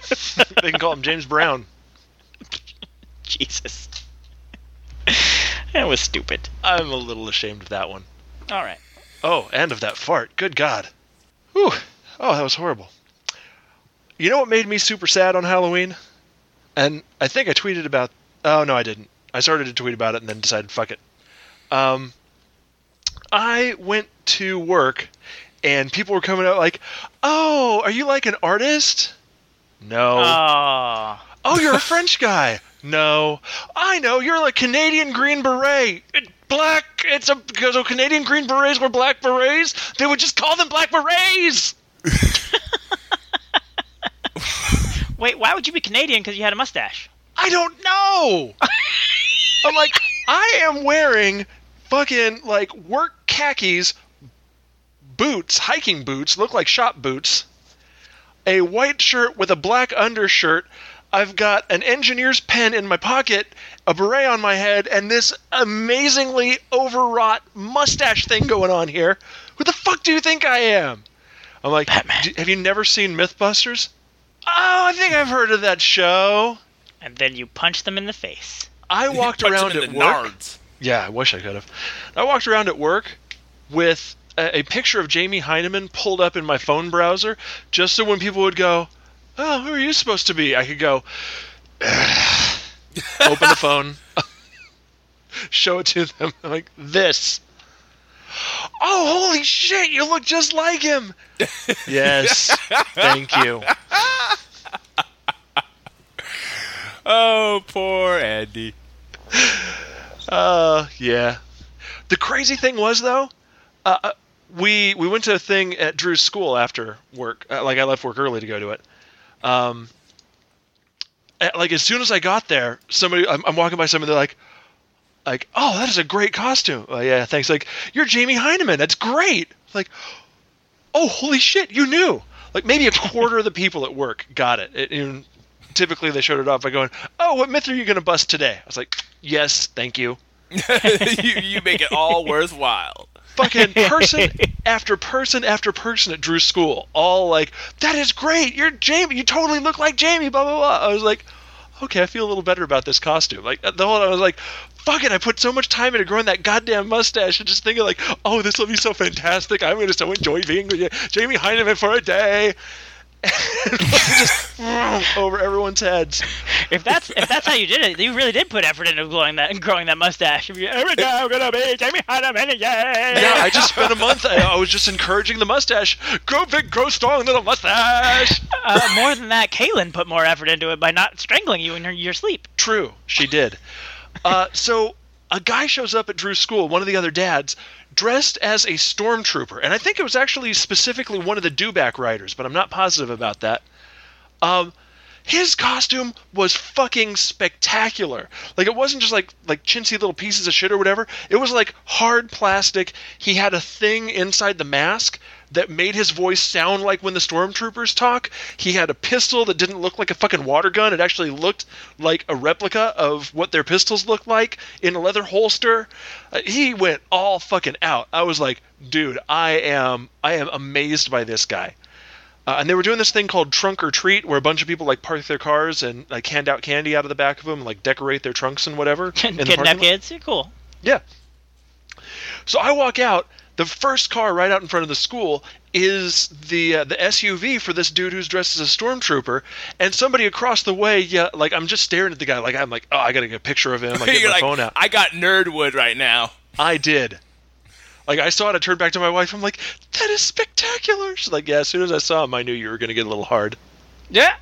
They can call him James Brown. Jesus. It was stupid. I'm a little ashamed of that one. All right. Oh, and of that fart. Good God. Whew. Oh, that was horrible. You know what made me super sad on Halloween? And I think I tweeted about... Oh, no, I didn't. I started to tweet about it and then decided, fuck it. Um, I went to work, and people were coming out like, oh, are you like an artist? No. Oh. Oh, you're a French guy. No. I know, you're like Canadian Green Beret. It, black, it's a... Because oh, Canadian Green Berets were black berets, they would just call them black berets! Wait, why would you be Canadian because you had a mustache? I don't know! I'm like, I am wearing fucking, like, work khakis, boots, hiking boots, look like shop boots, a white shirt with a black undershirt, I've got an engineer's pen in my pocket, a beret on my head, and this amazingly overwrought mustache thing going on here. Who the fuck do you think I am? I'm like, have you never seen Mythbusters? Oh, I think I've heard of that show. And then you punch them in the face. I walked around at work. Nards. Yeah, I wish I could have. I walked around at work with a, a picture of Jamie Heineman pulled up in my phone browser, just so when people would go, oh, who are you supposed to be? I could go, open the phone, show it to them, like this. Oh, holy shit, you look just like him. Yes, thank you. Oh, poor Andy. Uh, yeah. The crazy thing was, though, uh, we we went to a thing at Drew's school after work. Uh, like, I left work early to go to it. Um, like, as soon as I got there, somebody, I'm, I'm walking by somebody, they're like, like, oh, that is a great costume. Oh, yeah, thanks. Like, you're Jamie Heineman. That's great. Like, oh, holy shit, you knew. Like, maybe a quarter of the people at work got it. it and typically, they showed it off by going, oh, what myth are you going to bust today? I was like, yes, thank you. you, you make it all worthwhile. Fucking person after person after person at Drew's school, all like, that is great. You're Jamie. You totally look like Jamie, blah, blah, blah. I was like, okay, I feel a little better about this costume. Like, the whole time I was like, fuck it, I put so much time into growing that goddamn mustache and just thinking like, oh, this will be so fantastic. I'm going to so enjoy being Jamie Heineman for a day. Just over everyone's heads. If that's if that's how you did it, you really did put effort into growing that and growing that mustache. Every day I'm gonna be Jamie Heineman again. Yeah, I just spent a month. I, I was just encouraging the mustache. Grow big, grow strong, little mustache. Uh, more than that, Kaylin put more effort into it by not strangling you in your, your sleep. True, she did. Uh, so a guy shows up at Drew's school, one of the other dads, dressed as a stormtrooper. And I think it was actually specifically one of the Dewback riders, but I'm not positive about that. Um, his costume was fucking spectacular. Like, it wasn't just like like chintzy little pieces of shit or whatever. It was like hard plastic. He had a thing inside the mask that made his voice sound like when the stormtroopers talk. He had a pistol that didn't look like a fucking water gun. It actually looked like a replica of what their pistols looked like in a leather holster. Uh, he went all fucking out. I was like, dude, I am I am amazed by this guy. Uh, and they were doing this thing called Trunk or Treat, where a bunch of people like park their cars and like hand out candy out of the back of them, and, like decorate their trunks and whatever. Kidnap kids, yeah, cool. Yeah. So I walk out. The first car right out in front of the school is the uh, the S U V for this dude who's dressed as a stormtrooper, and somebody across the way, yeah, like I'm just staring at the guy, like I'm like, oh, I gotta get a picture of him. I get my like, phone out. I got Nerdwood right now. I did. Like, I saw it, I turned back to my wife, I'm like, that is spectacular. She's like, yeah, as soon as I saw him, I knew you were gonna get a little hard. Yeah.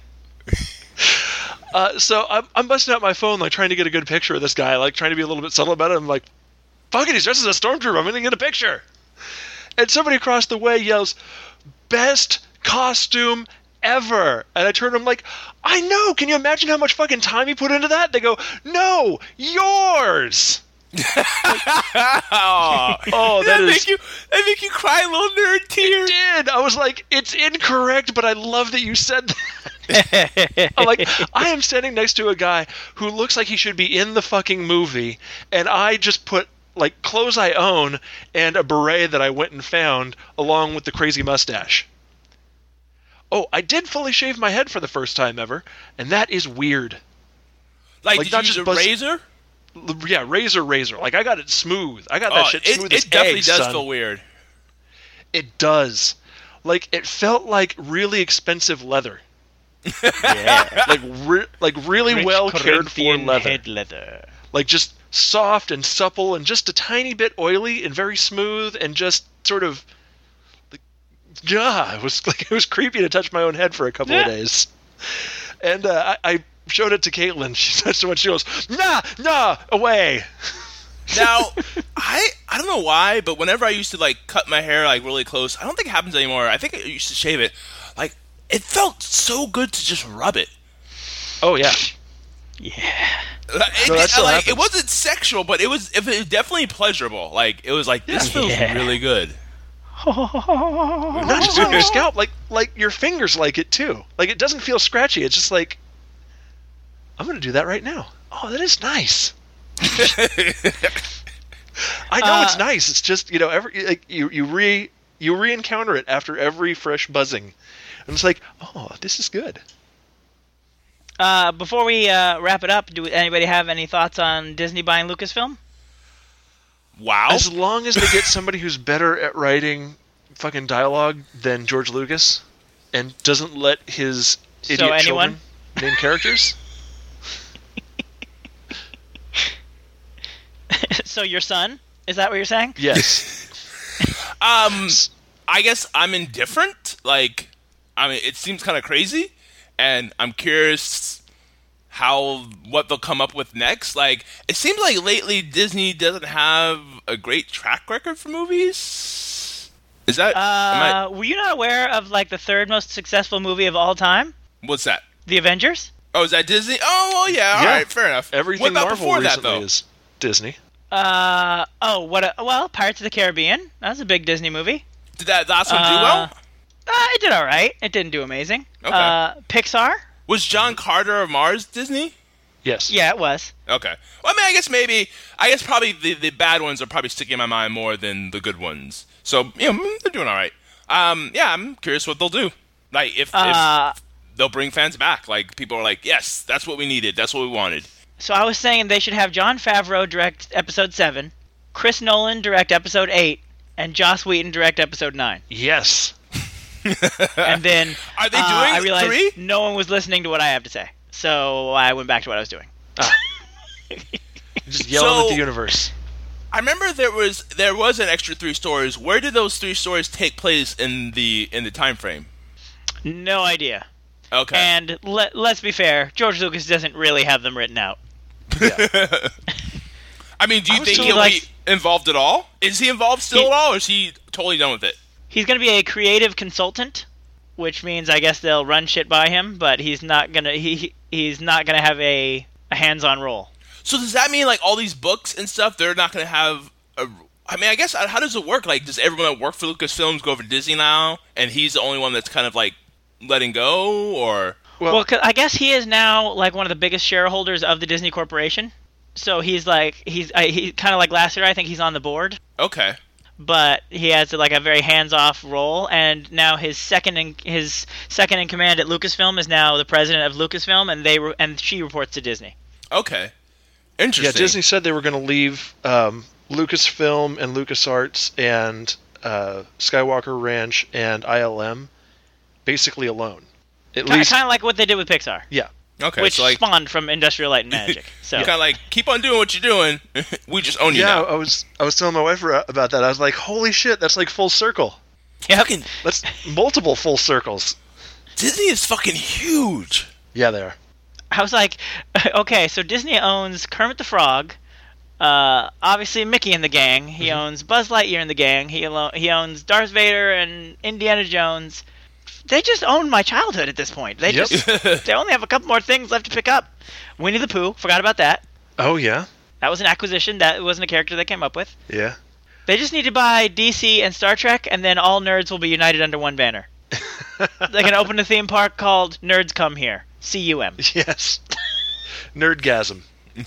uh, so I'm, I'm busting out my phone, like trying to get a good picture of this guy, like trying to be a little bit subtle about it. I'm like, fuck it, he's dressed as a stormtrooper. I'm gonna get a picture. And somebody across the way yells, best costume ever. And I turn to them like, I know. Can you imagine how much fucking time he put into that? They go, no, yours. Like, oh, oh, that, that is. Make you, that make you cry a little nerd tear. It did. I was like, it's incorrect, but I love that you said that. I'm like, I am standing next to a guy who looks like he should be in the fucking movie, and I just put like clothes I own and a beret that I went and found along with the crazy mustache. Oh, I did fully shave my head for the first time ever, and that is weird. Like, Like, did not you use just a buzz- razor? yeah, razor razor. Like I got it smooth. I got that Oh, shit it, smooth it as definitely eggs, does son. feel weird. It does. Like it felt like really expensive leather. Yeah. Like re- like really Rich well cared for Corinthian leather. head leather. Like just soft and supple and just a tiny bit oily and very smooth and just sort of like, yeah, it was like it was creepy to touch my own head for a couple Yeah. of days. And uh, I, I showed it to Caitlin. She touched it when she goes, nah, nah, away. Now, I I don't know why, but whenever I used to like cut my hair like really close, I don't think it happens anymore. I think I used to shave it. Like it felt so good to just rub it. Oh yeah. Yeah. Like, it, No, that it- still like, happens. it wasn't sexual, but it was it was definitely pleasurable. Like it was like this Yeah. feels Yeah. really good. Not just on your scalp, like like your fingers like it too. Like it doesn't feel scratchy. It's just like I'm gonna do that right now. Oh, that is nice. I know it's Uh, nice. It's just you know every like, you you re you re-encounter it after every fresh buzzing, and it's like oh this is good. Uh, before we uh, wrap it up, do anybody have any thoughts on Disney buying Lucasfilm? Wow. As long as they get somebody who's better at writing fucking dialogue than George Lucas, and doesn't let his So idiot anyone? children name characters. So your son? Is that what you're saying? Yes. Um, I guess I'm indifferent. Like, I mean, it seems kind of crazy, and I'm curious how what they'll come up with next. Like, it seems like lately Disney doesn't have a great track record for movies. Is that? am I- Uh, were you not aware of like the third most successful movie of all time, what's that? The Avengers? Oh, is that Disney? Oh, well, yeah. All Yeah. right, fair enough. Everything what about Marvel before that recently though? is Disney. Uh oh, what? A, well, Pirates of the Caribbean. That was a big Disney movie. Did that last one do Uh, well? Uh, it did all right. It didn't do amazing. Okay. Uh, Pixar. Was John Carter of Mars Disney? Yes. Yeah, it was. Okay. Well, I mean, I guess maybe, I guess probably the, the bad ones are probably sticking in my mind more than the good ones. So, you know, they're doing all right. Um, yeah, I'm curious what they'll do. Like, if, Uh, if they'll bring fans back. Like, people are like, yes, that's what we needed. That's what we wanted. so I was saying they should have Jon Favreau direct Episode seven, Chris Nolan direct Episode eight, and Joss Whedon direct Episode nine. Yes. And then Are they uh, doing I realized three? no one was listening to what I have to say. So I went back to what I was doing. Just yelling So- at the universe. I remember there was there was an extra three stories. Where did those three stories take place in the in the time frame? No idea. Okay. And let, let's be fair, George Lucas doesn't really have them written out. I mean, do you I was think told, he'll like- be involved at all? Is he involved still He- at all, or is he totally done with it? He's going to be a creative consultant, which means I guess they'll run shit by him, but he's not going to he he- he's not going to have a, a hands-on role. So does that mean like all these books and stuff, they're not going to have a? I mean, I guess how does it work? Like, does everyone that worked for Lucasfilms go over to Disney now, and he's the only one that's kind of like letting go, or? Well, Well, 'cause I guess he is now like one of the biggest shareholders of the Disney Corporation. So he's like he's I, he kind of like last year. I think he's on the board, Okay. but he has like a very hands-off role. And now his second in his second in command at Lucasfilm is now the president of Lucasfilm, and they re- and she reports to Disney. Okay. yeah, Interesting. Disney said they were going to leave um, Lucasfilm and LucasArts and uh, Skywalker Ranch and I L M basically alone. At Kind least, of like what they did with Pixar, yeah. Okay. which so like, spawned from Industrial Light and Magic. So kind of like keep on doing what you're doing. We just own you Yeah, now. I was I was telling my wife ra- about that. I was like, "Holy shit, that's like full circle. Yep. Fucking That's multiple full circles." Disney is fucking huge. Yeah, they are. I was like, okay, so Disney owns Kermit the Frog, uh, obviously Mickey and the gang. He Mm-hmm. owns Buzz Lightyear and the gang. He alo- he owns Darth Vader and Indiana Jones. They just own my childhood at this point. They Yep. just they only have a couple more things left to pick up. Winnie the Pooh, forgot about that. Oh yeah, That was an acquisition. That wasn't a character they came up with. yeah. They just need to buy D C and Star Trek, and then all nerds will be united under one banner. They can open a theme park called Nerds Come Here. C U M. Yes. Nerdgasm.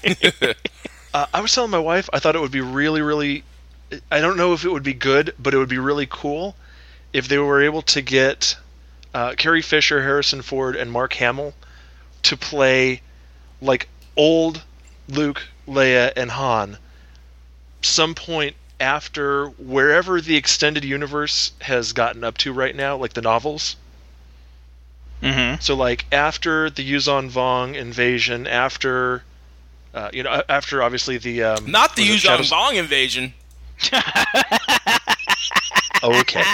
uh, I was telling my wife I thought it would be really, really. I don't know if it would be good, but it would be really cool if they were able to get uh, Carrie Fisher, Harrison Ford, and Mark Hamill to play like old Luke, Leia, and Han some point after wherever the extended universe has gotten up to right now, like the novels. Mm-hmm. So, like, after the Yuzon Vong invasion, after, uh, you know, after obviously the... Um, Not the was it Yuzon Shadows- Vong invasion. Okay.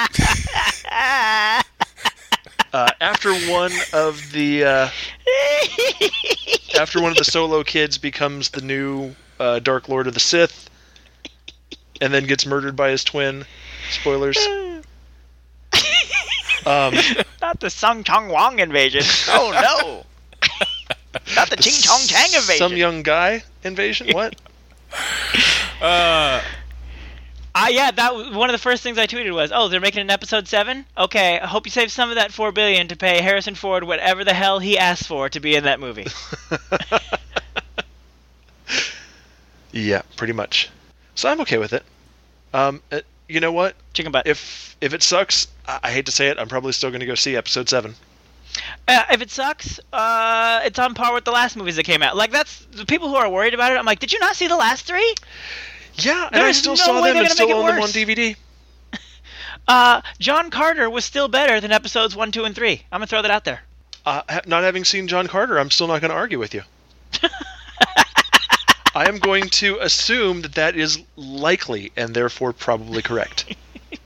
Uh, after one of the uh, after one of the Solo kids becomes the new uh, Dark Lord of the Sith, and then gets murdered by his twin. Spoilers. Um, Not the Sung Chong Wong invasion. Oh no. Not the Ching Chong Tang invasion. Some young guy invasion. What? Uh, Ah, yeah, that was one of the first things I tweeted was, "Oh, they're making an episode seven. Okay, I hope you save some of that four billion to pay Harrison Ford whatever the hell he asked for to be in that movie." Yeah, pretty much. So I'm okay with it. Um, uh, you know what? Chicken butt. If if it sucks, I, I hate to say it, I'm probably still going to go see episode seven. Uh, if it sucks, uh, it's on par with the last movies that came out. Like, that's the people who are worried about it. I'm like, did you not see the last three? Yeah, and I There's still no saw way them they're and gonna still make it own them on worse. D V D. Uh, John Carter was still better than episodes one, two, and three. I'm gonna throw that out there. Uh, ha- not having seen John Carter, I'm still not going to argue with you. I am going to assume that that is likely and therefore probably correct.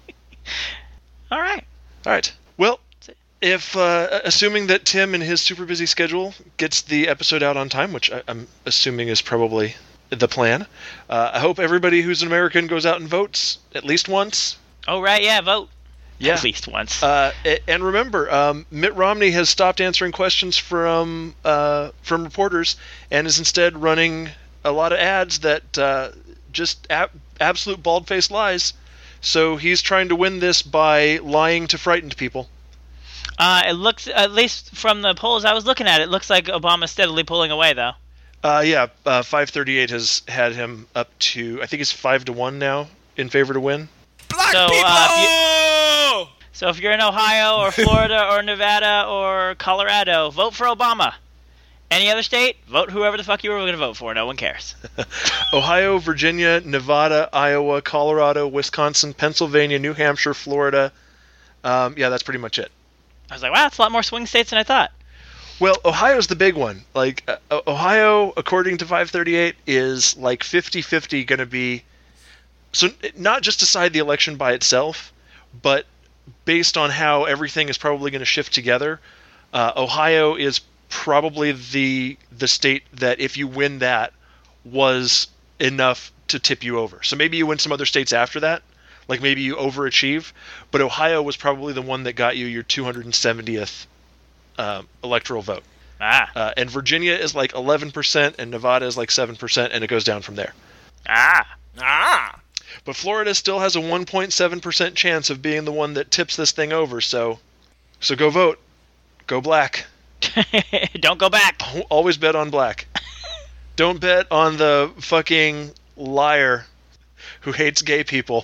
All right. All right. Well, if uh, assuming that Tim in his super busy schedule gets the episode out on time, which I- I'm assuming is probably the plan, uh, I hope everybody who's an American goes out and votes at least once. Oh, right, yeah, vote. Yeah. At least once. Uh, a- and remember, um, Mitt Romney has stopped answering questions from uh, from reporters and is instead running a lot of ads that uh, just ab- absolute bald-faced lies. So he's trying to win this by lying to frightened people. Uh, it looks, at least from the polls I was looking at, it looks like Obama's steadily pulling away, though. Uh, yeah, uh, five thirty-eight has had him up to, I think it's five to one now in favor to win. black So, uh, people! So if you're in Ohio or Florida or Nevada or Colorado, vote for Obama. Any other state, vote whoever the fuck you were going to vote for. No one cares. Ohio, Virginia, Nevada, Iowa, Colorado, Wisconsin, Pennsylvania, New Hampshire, Florida. Um, yeah, that's pretty much it. I was like, wow, that's a lot more swing states than I thought. Well, Ohio's the big one. Like, uh, Ohio, according to five thirty-eight, is like fifty-fifty going to be... So not just decide the election by itself, but based on how everything is probably going to shift together, uh, Ohio is probably the the state that if you win that was enough to tip you over. So maybe you win some other states after that, like maybe you overachieve, but Ohio was probably the one that got you your two hundred seventieth um, electoral vote. Ah. Uh, and Virginia is like eleven percent, and Nevada is like seven percent, and it goes down from there. Ah. Ah! But Florida still has a one point seven percent chance of being the one that tips this thing over, so so go vote. Go black. Don't go back. Always bet on black. Don't bet on the fucking liar who hates gay people.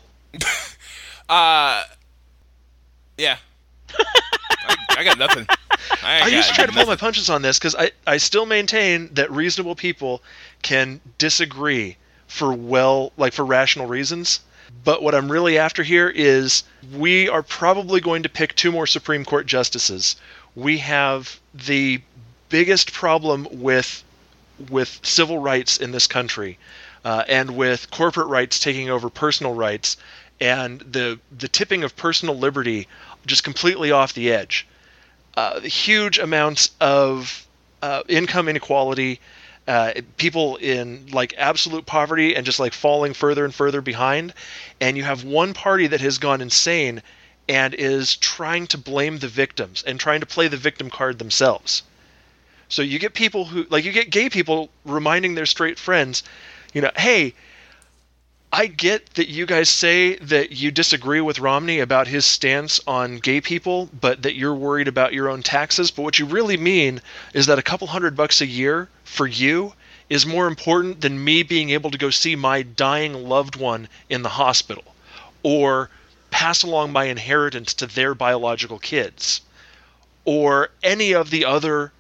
Uh, yeah. I, I got nothing. I, I got used to try to pull nothing. my punches on this because I, I still maintain that reasonable people can disagree for well, like for rational reasons. But what I'm really after here is we are probably going to pick two more Supreme Court justices. We have the biggest problem with with civil rights in this country, uh, and with corporate rights taking over personal rights, and the the tipping of personal liberty just completely off the edge. Uh, huge amounts of uh, income inequality, uh, people in like absolute poverty and just like falling further and further behind. And you have one party that has gone insane and is trying to blame the victims and trying to play the victim card themselves. So you get people who, like you get gay people reminding their straight friends, you know, hey, I get that you guys say that you disagree with Romney about his stance on gay people, but that you're worried about your own taxes. But what you really mean is that a couple hundred bucks a year for you is more important than me being able to go see my dying loved one in the hospital or pass along my inheritance to their biological kids or any of the other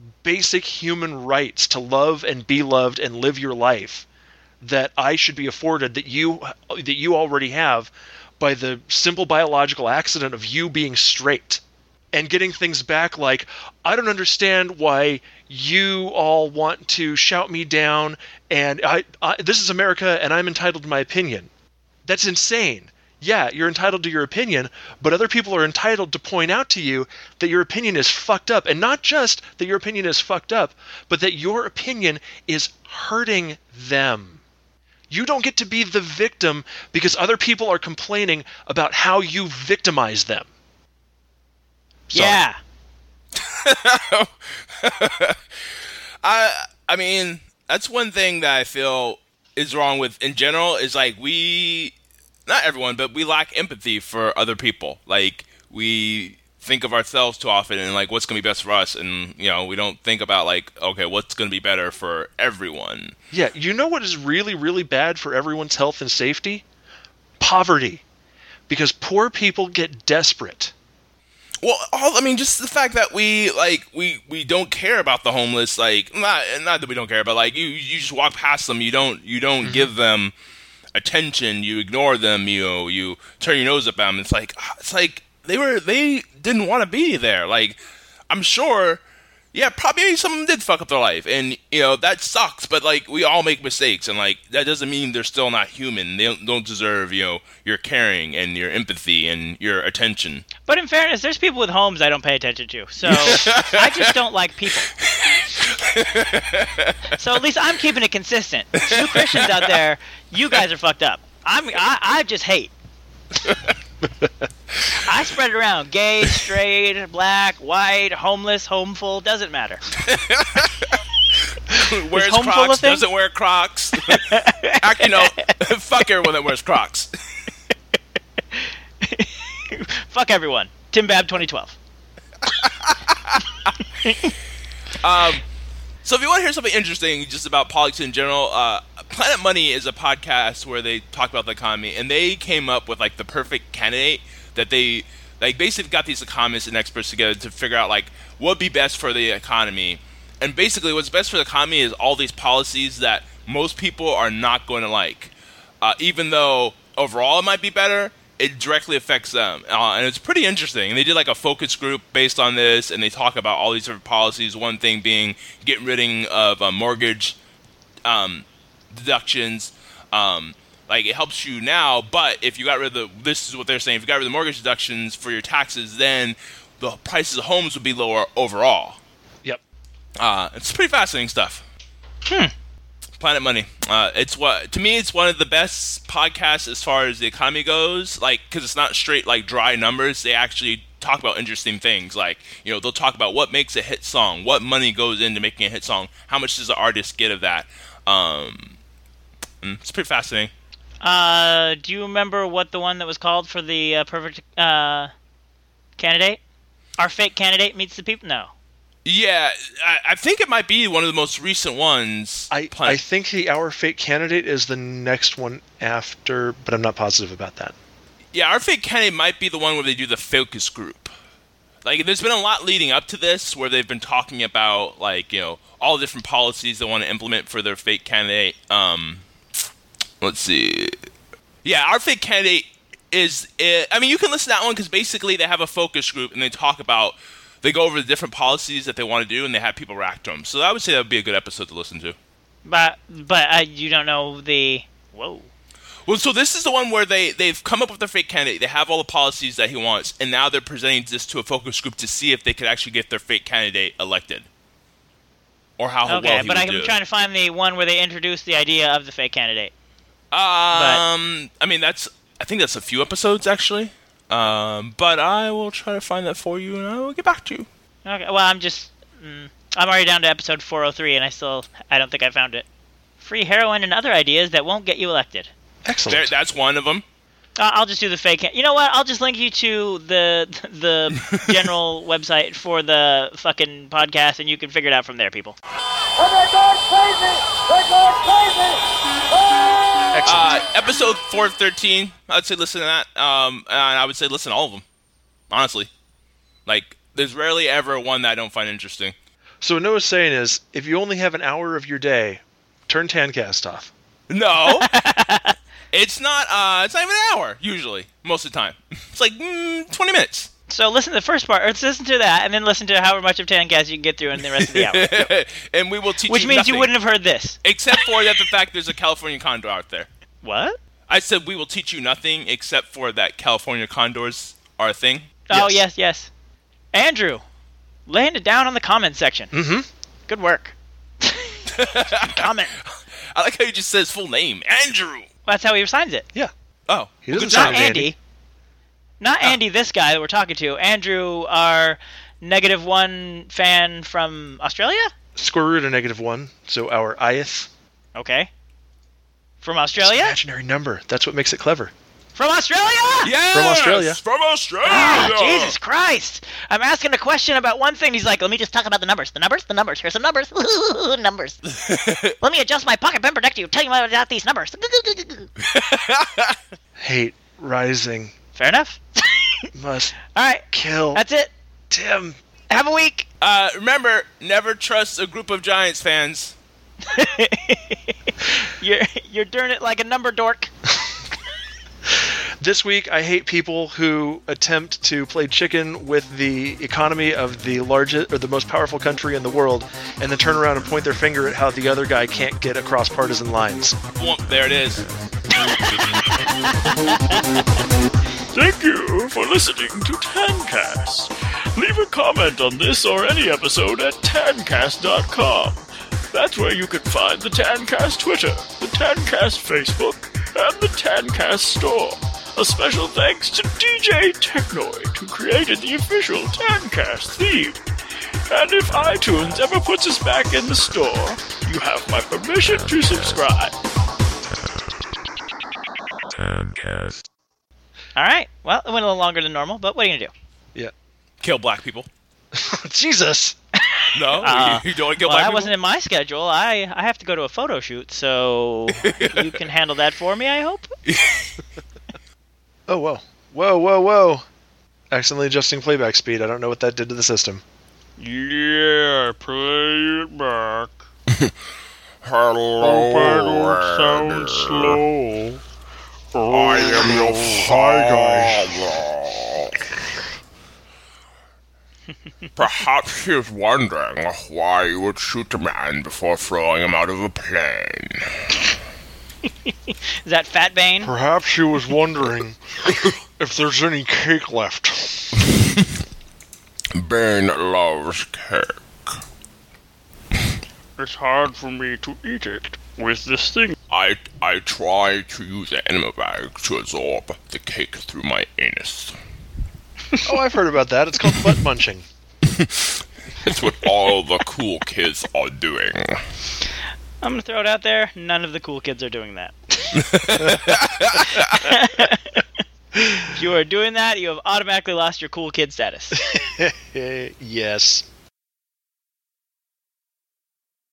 basic human rights to love and be loved and live your life that I should be afforded that you that you already have by the simple biological accident of you being straight and getting things back like, I don't understand why you all want to shout me down and I, I this is America and I'm entitled to my opinion. That's insane. Yeah, you're entitled to your opinion, but other people are entitled to point out to you that your opinion is fucked up. And not just that your opinion is fucked up, but that your opinion is hurting them. You don't get to be the victim because other people are complaining about how you victimize them. Sorry. Yeah. I I mean, that's one thing that I feel is wrong with in general is like we, not everyone, but we lack empathy for other people. Like we think of ourselves too often and like what's going to be best for us, and you know we don't think about like, okay, what's going to be better for everyone. Yeah, you know what is really, really bad for everyone's health and safety? Poverty. Because poor people get desperate. Well, all, I mean, just the fact that we like we, we don't care about the homeless, like not not that we don't care, but like you you just walk past them, you don't you don't mm-hmm. give them attention, you ignore them, you know, you turn your nose up at them. It's like it's like they were they didn't want to be there. Like I'm sure, yeah, probably some of them did fuck up their life, and you know that sucks. But like we all make mistakes, and like that doesn't mean they're still not human. They don't, don't deserve you know your caring and your empathy and your attention. But in fairness, there's people with homes I don't pay attention to, so I just don't like people. So at least I'm keeping it consistent. You Christians out there, you guys are fucked up. I'm I, I just hate. I spread it around. Gay, straight, black, white, homeless, homeful, doesn't matter. Wears Crocs, doesn't wear Crocs. Actually, no. Fuck everyone that wears Crocs. Fuck everyone. Tim Bab twenty twelve. um, so if you want to hear something interesting just about politics in general, uh, Planet Money is a podcast where they talk about the economy, and they came up with like the perfect candidate that they like basically got these economists and experts together to figure out like what would be best for the economy. And basically what's best for the economy is all these policies that most people are not going to like. Uh, even though overall it might be better, it directly affects them. Uh, and it's pretty interesting. And they did like a focus group based on this, and they talk about all these different policies. One thing being getting rid of uh, mortgage um, deductions. Um, like it helps you now, but if you got rid of the, this is what they're saying, if you got rid of the mortgage deductions for your taxes, then the prices of homes would be lower overall. Yep. Uh, it's pretty fascinating stuff. Hmm. Planet Money. Uh, it's what to me, it's one of the best podcasts as far as the economy goes. Like, because it's not straight like dry numbers. They actually talk about interesting things. Like, you know, they'll talk about what makes a hit song, what money goes into making a hit song, how much does the artist get of that. Um, it's pretty fascinating. Uh, do you remember what the one that was called for the uh, perfect uh, candidate? Our fake candidate meets the people? No. Yeah, I, I think it might be one of the most recent ones. I, I think the Our Fake Candidate is the next one after, but I'm not positive about that. Yeah, Our Fake Candidate might be the one where they do the focus group. Like, there's been a lot leading up to this where they've been talking about, like, you know, all the different policies they want to implement for their fake candidate. Um, let's see. Yeah, Our Fake Candidate is, it, I mean, you can listen to that one because basically they have a focus group and they talk about, they go over the different policies that they want to do, and they have people react to them. So I would say that would be a good episode to listen to. But but uh, you don't know the... Whoa. Well, so this is the one where they, they've come up with their fake candidate. They have all the policies that he wants, and now they're presenting this to a focus group to see if they could actually get their fake candidate elected. Or how okay, well he but would I'm do. trying to find the one where they introduce the idea of the fake candidate. Um, but, I mean, that's... I think that's a few episodes, actually. Um, but I will try to find that for you, and I will get back to you. Okay, well, I'm just... Mm, I'm already down to episode four oh three, and I still... I don't think I found it. Free heroin and other ideas that won't get you elected. Excellent. There, that's one of them. Uh, I'll just do the fake... You know what? I'll just link you to the the general website for the fucking podcast, and you can figure it out from there, people. And they're going crazy! They're going crazy! Oh! Uh, episode four thirteen, I'd say listen to that. Um, and I would say listen to all of them, honestly. Like, there's rarely ever one that I don't find interesting. So what Noah's saying is, if you only have an hour of your day, turn Tancast off. No. It's not, uh, it's not even an hour, usually, most of the time. It's like mm, twenty minutes. So listen to the first part, or listen to that, and then listen to however much of Tancast you can get through in the rest of the hour. And we will teach Which you means nothing, you wouldn't have heard this. except for that the fact there's a California condor out there. What? I said we will teach you nothing except for that California condors are a thing. Oh, Yes. yes, yes. Andrew, laying it down on the comment section. Mm-hmm. Good work. Comment. I like how you just said his full name, Andrew. Well, that's how he signs it. Yeah. Oh, He well, doesn't good sign job. Not it, Andy. Andy. Not Oh. Andy, this guy that we're talking to. Andrew, our negative one fan from Australia? Square root of negative one, so our ith. Okay. From It's an Australia? imaginary number. That's what makes it clever. From Australia? Yes! From Australia. From Australia. Ah, Jesus Christ! I'm asking a question about one thing. He's like, let me just talk about the numbers. The numbers? The numbers. Here's some numbers. Numbers. Let me adjust my pocket pimper next to you. Tell you about these numbers. Hate rising Fair enough. must All right. kill That's it. Tim. Have a week. Uh, remember, never trust a group of Giants fans. you're you're doing it like a number dork. This week, I hate people who attempt to play chicken with the economy of the largest or the most powerful country in the world, and then turn around and point their finger at how the other guy can't get across partisan lines. Whoop, there it is. Thank you for listening to Tancast. Leave a comment on this or any episode at tancast dot com. That's where you can find the Tancast Twitter, the Tancast Facebook, and the Tancast store. A special thanks to D J Technoid, who created the official Tancast theme. And if iTunes ever puts us back in the store, you have my permission to subscribe. Tancast. All right. Well, it went a little longer than normal, but what are you gonna do? Yeah. Kill black people. Jesus. No, Uh, you, you don't want to kill Well, black that people? wasn't in my schedule. I I have to go to a photo shoot, so you can handle that for me, I hope. Oh, whoa. Whoa, whoa, whoa. Accidentally adjusting playback speed. I don't know what that did to the system. Yeah, play it back. Hello, Hope I don't sound slow. I am your father. Perhaps he is wondering why you would shoot a man before throwing him out of a plane. Is that Fat Bane? Perhaps she was wondering if there's any cake left. Bane loves cake. It's hard for me to eat it with this thing. I I try to use an enema bag to absorb the cake through my anus. Oh, I've heard about that. It's called butt munching. It's what all the cool kids are doing. I'm gonna throw it out there. None of the cool kids are doing that. If you are doing that, you have automatically lost your cool kid status. Yes.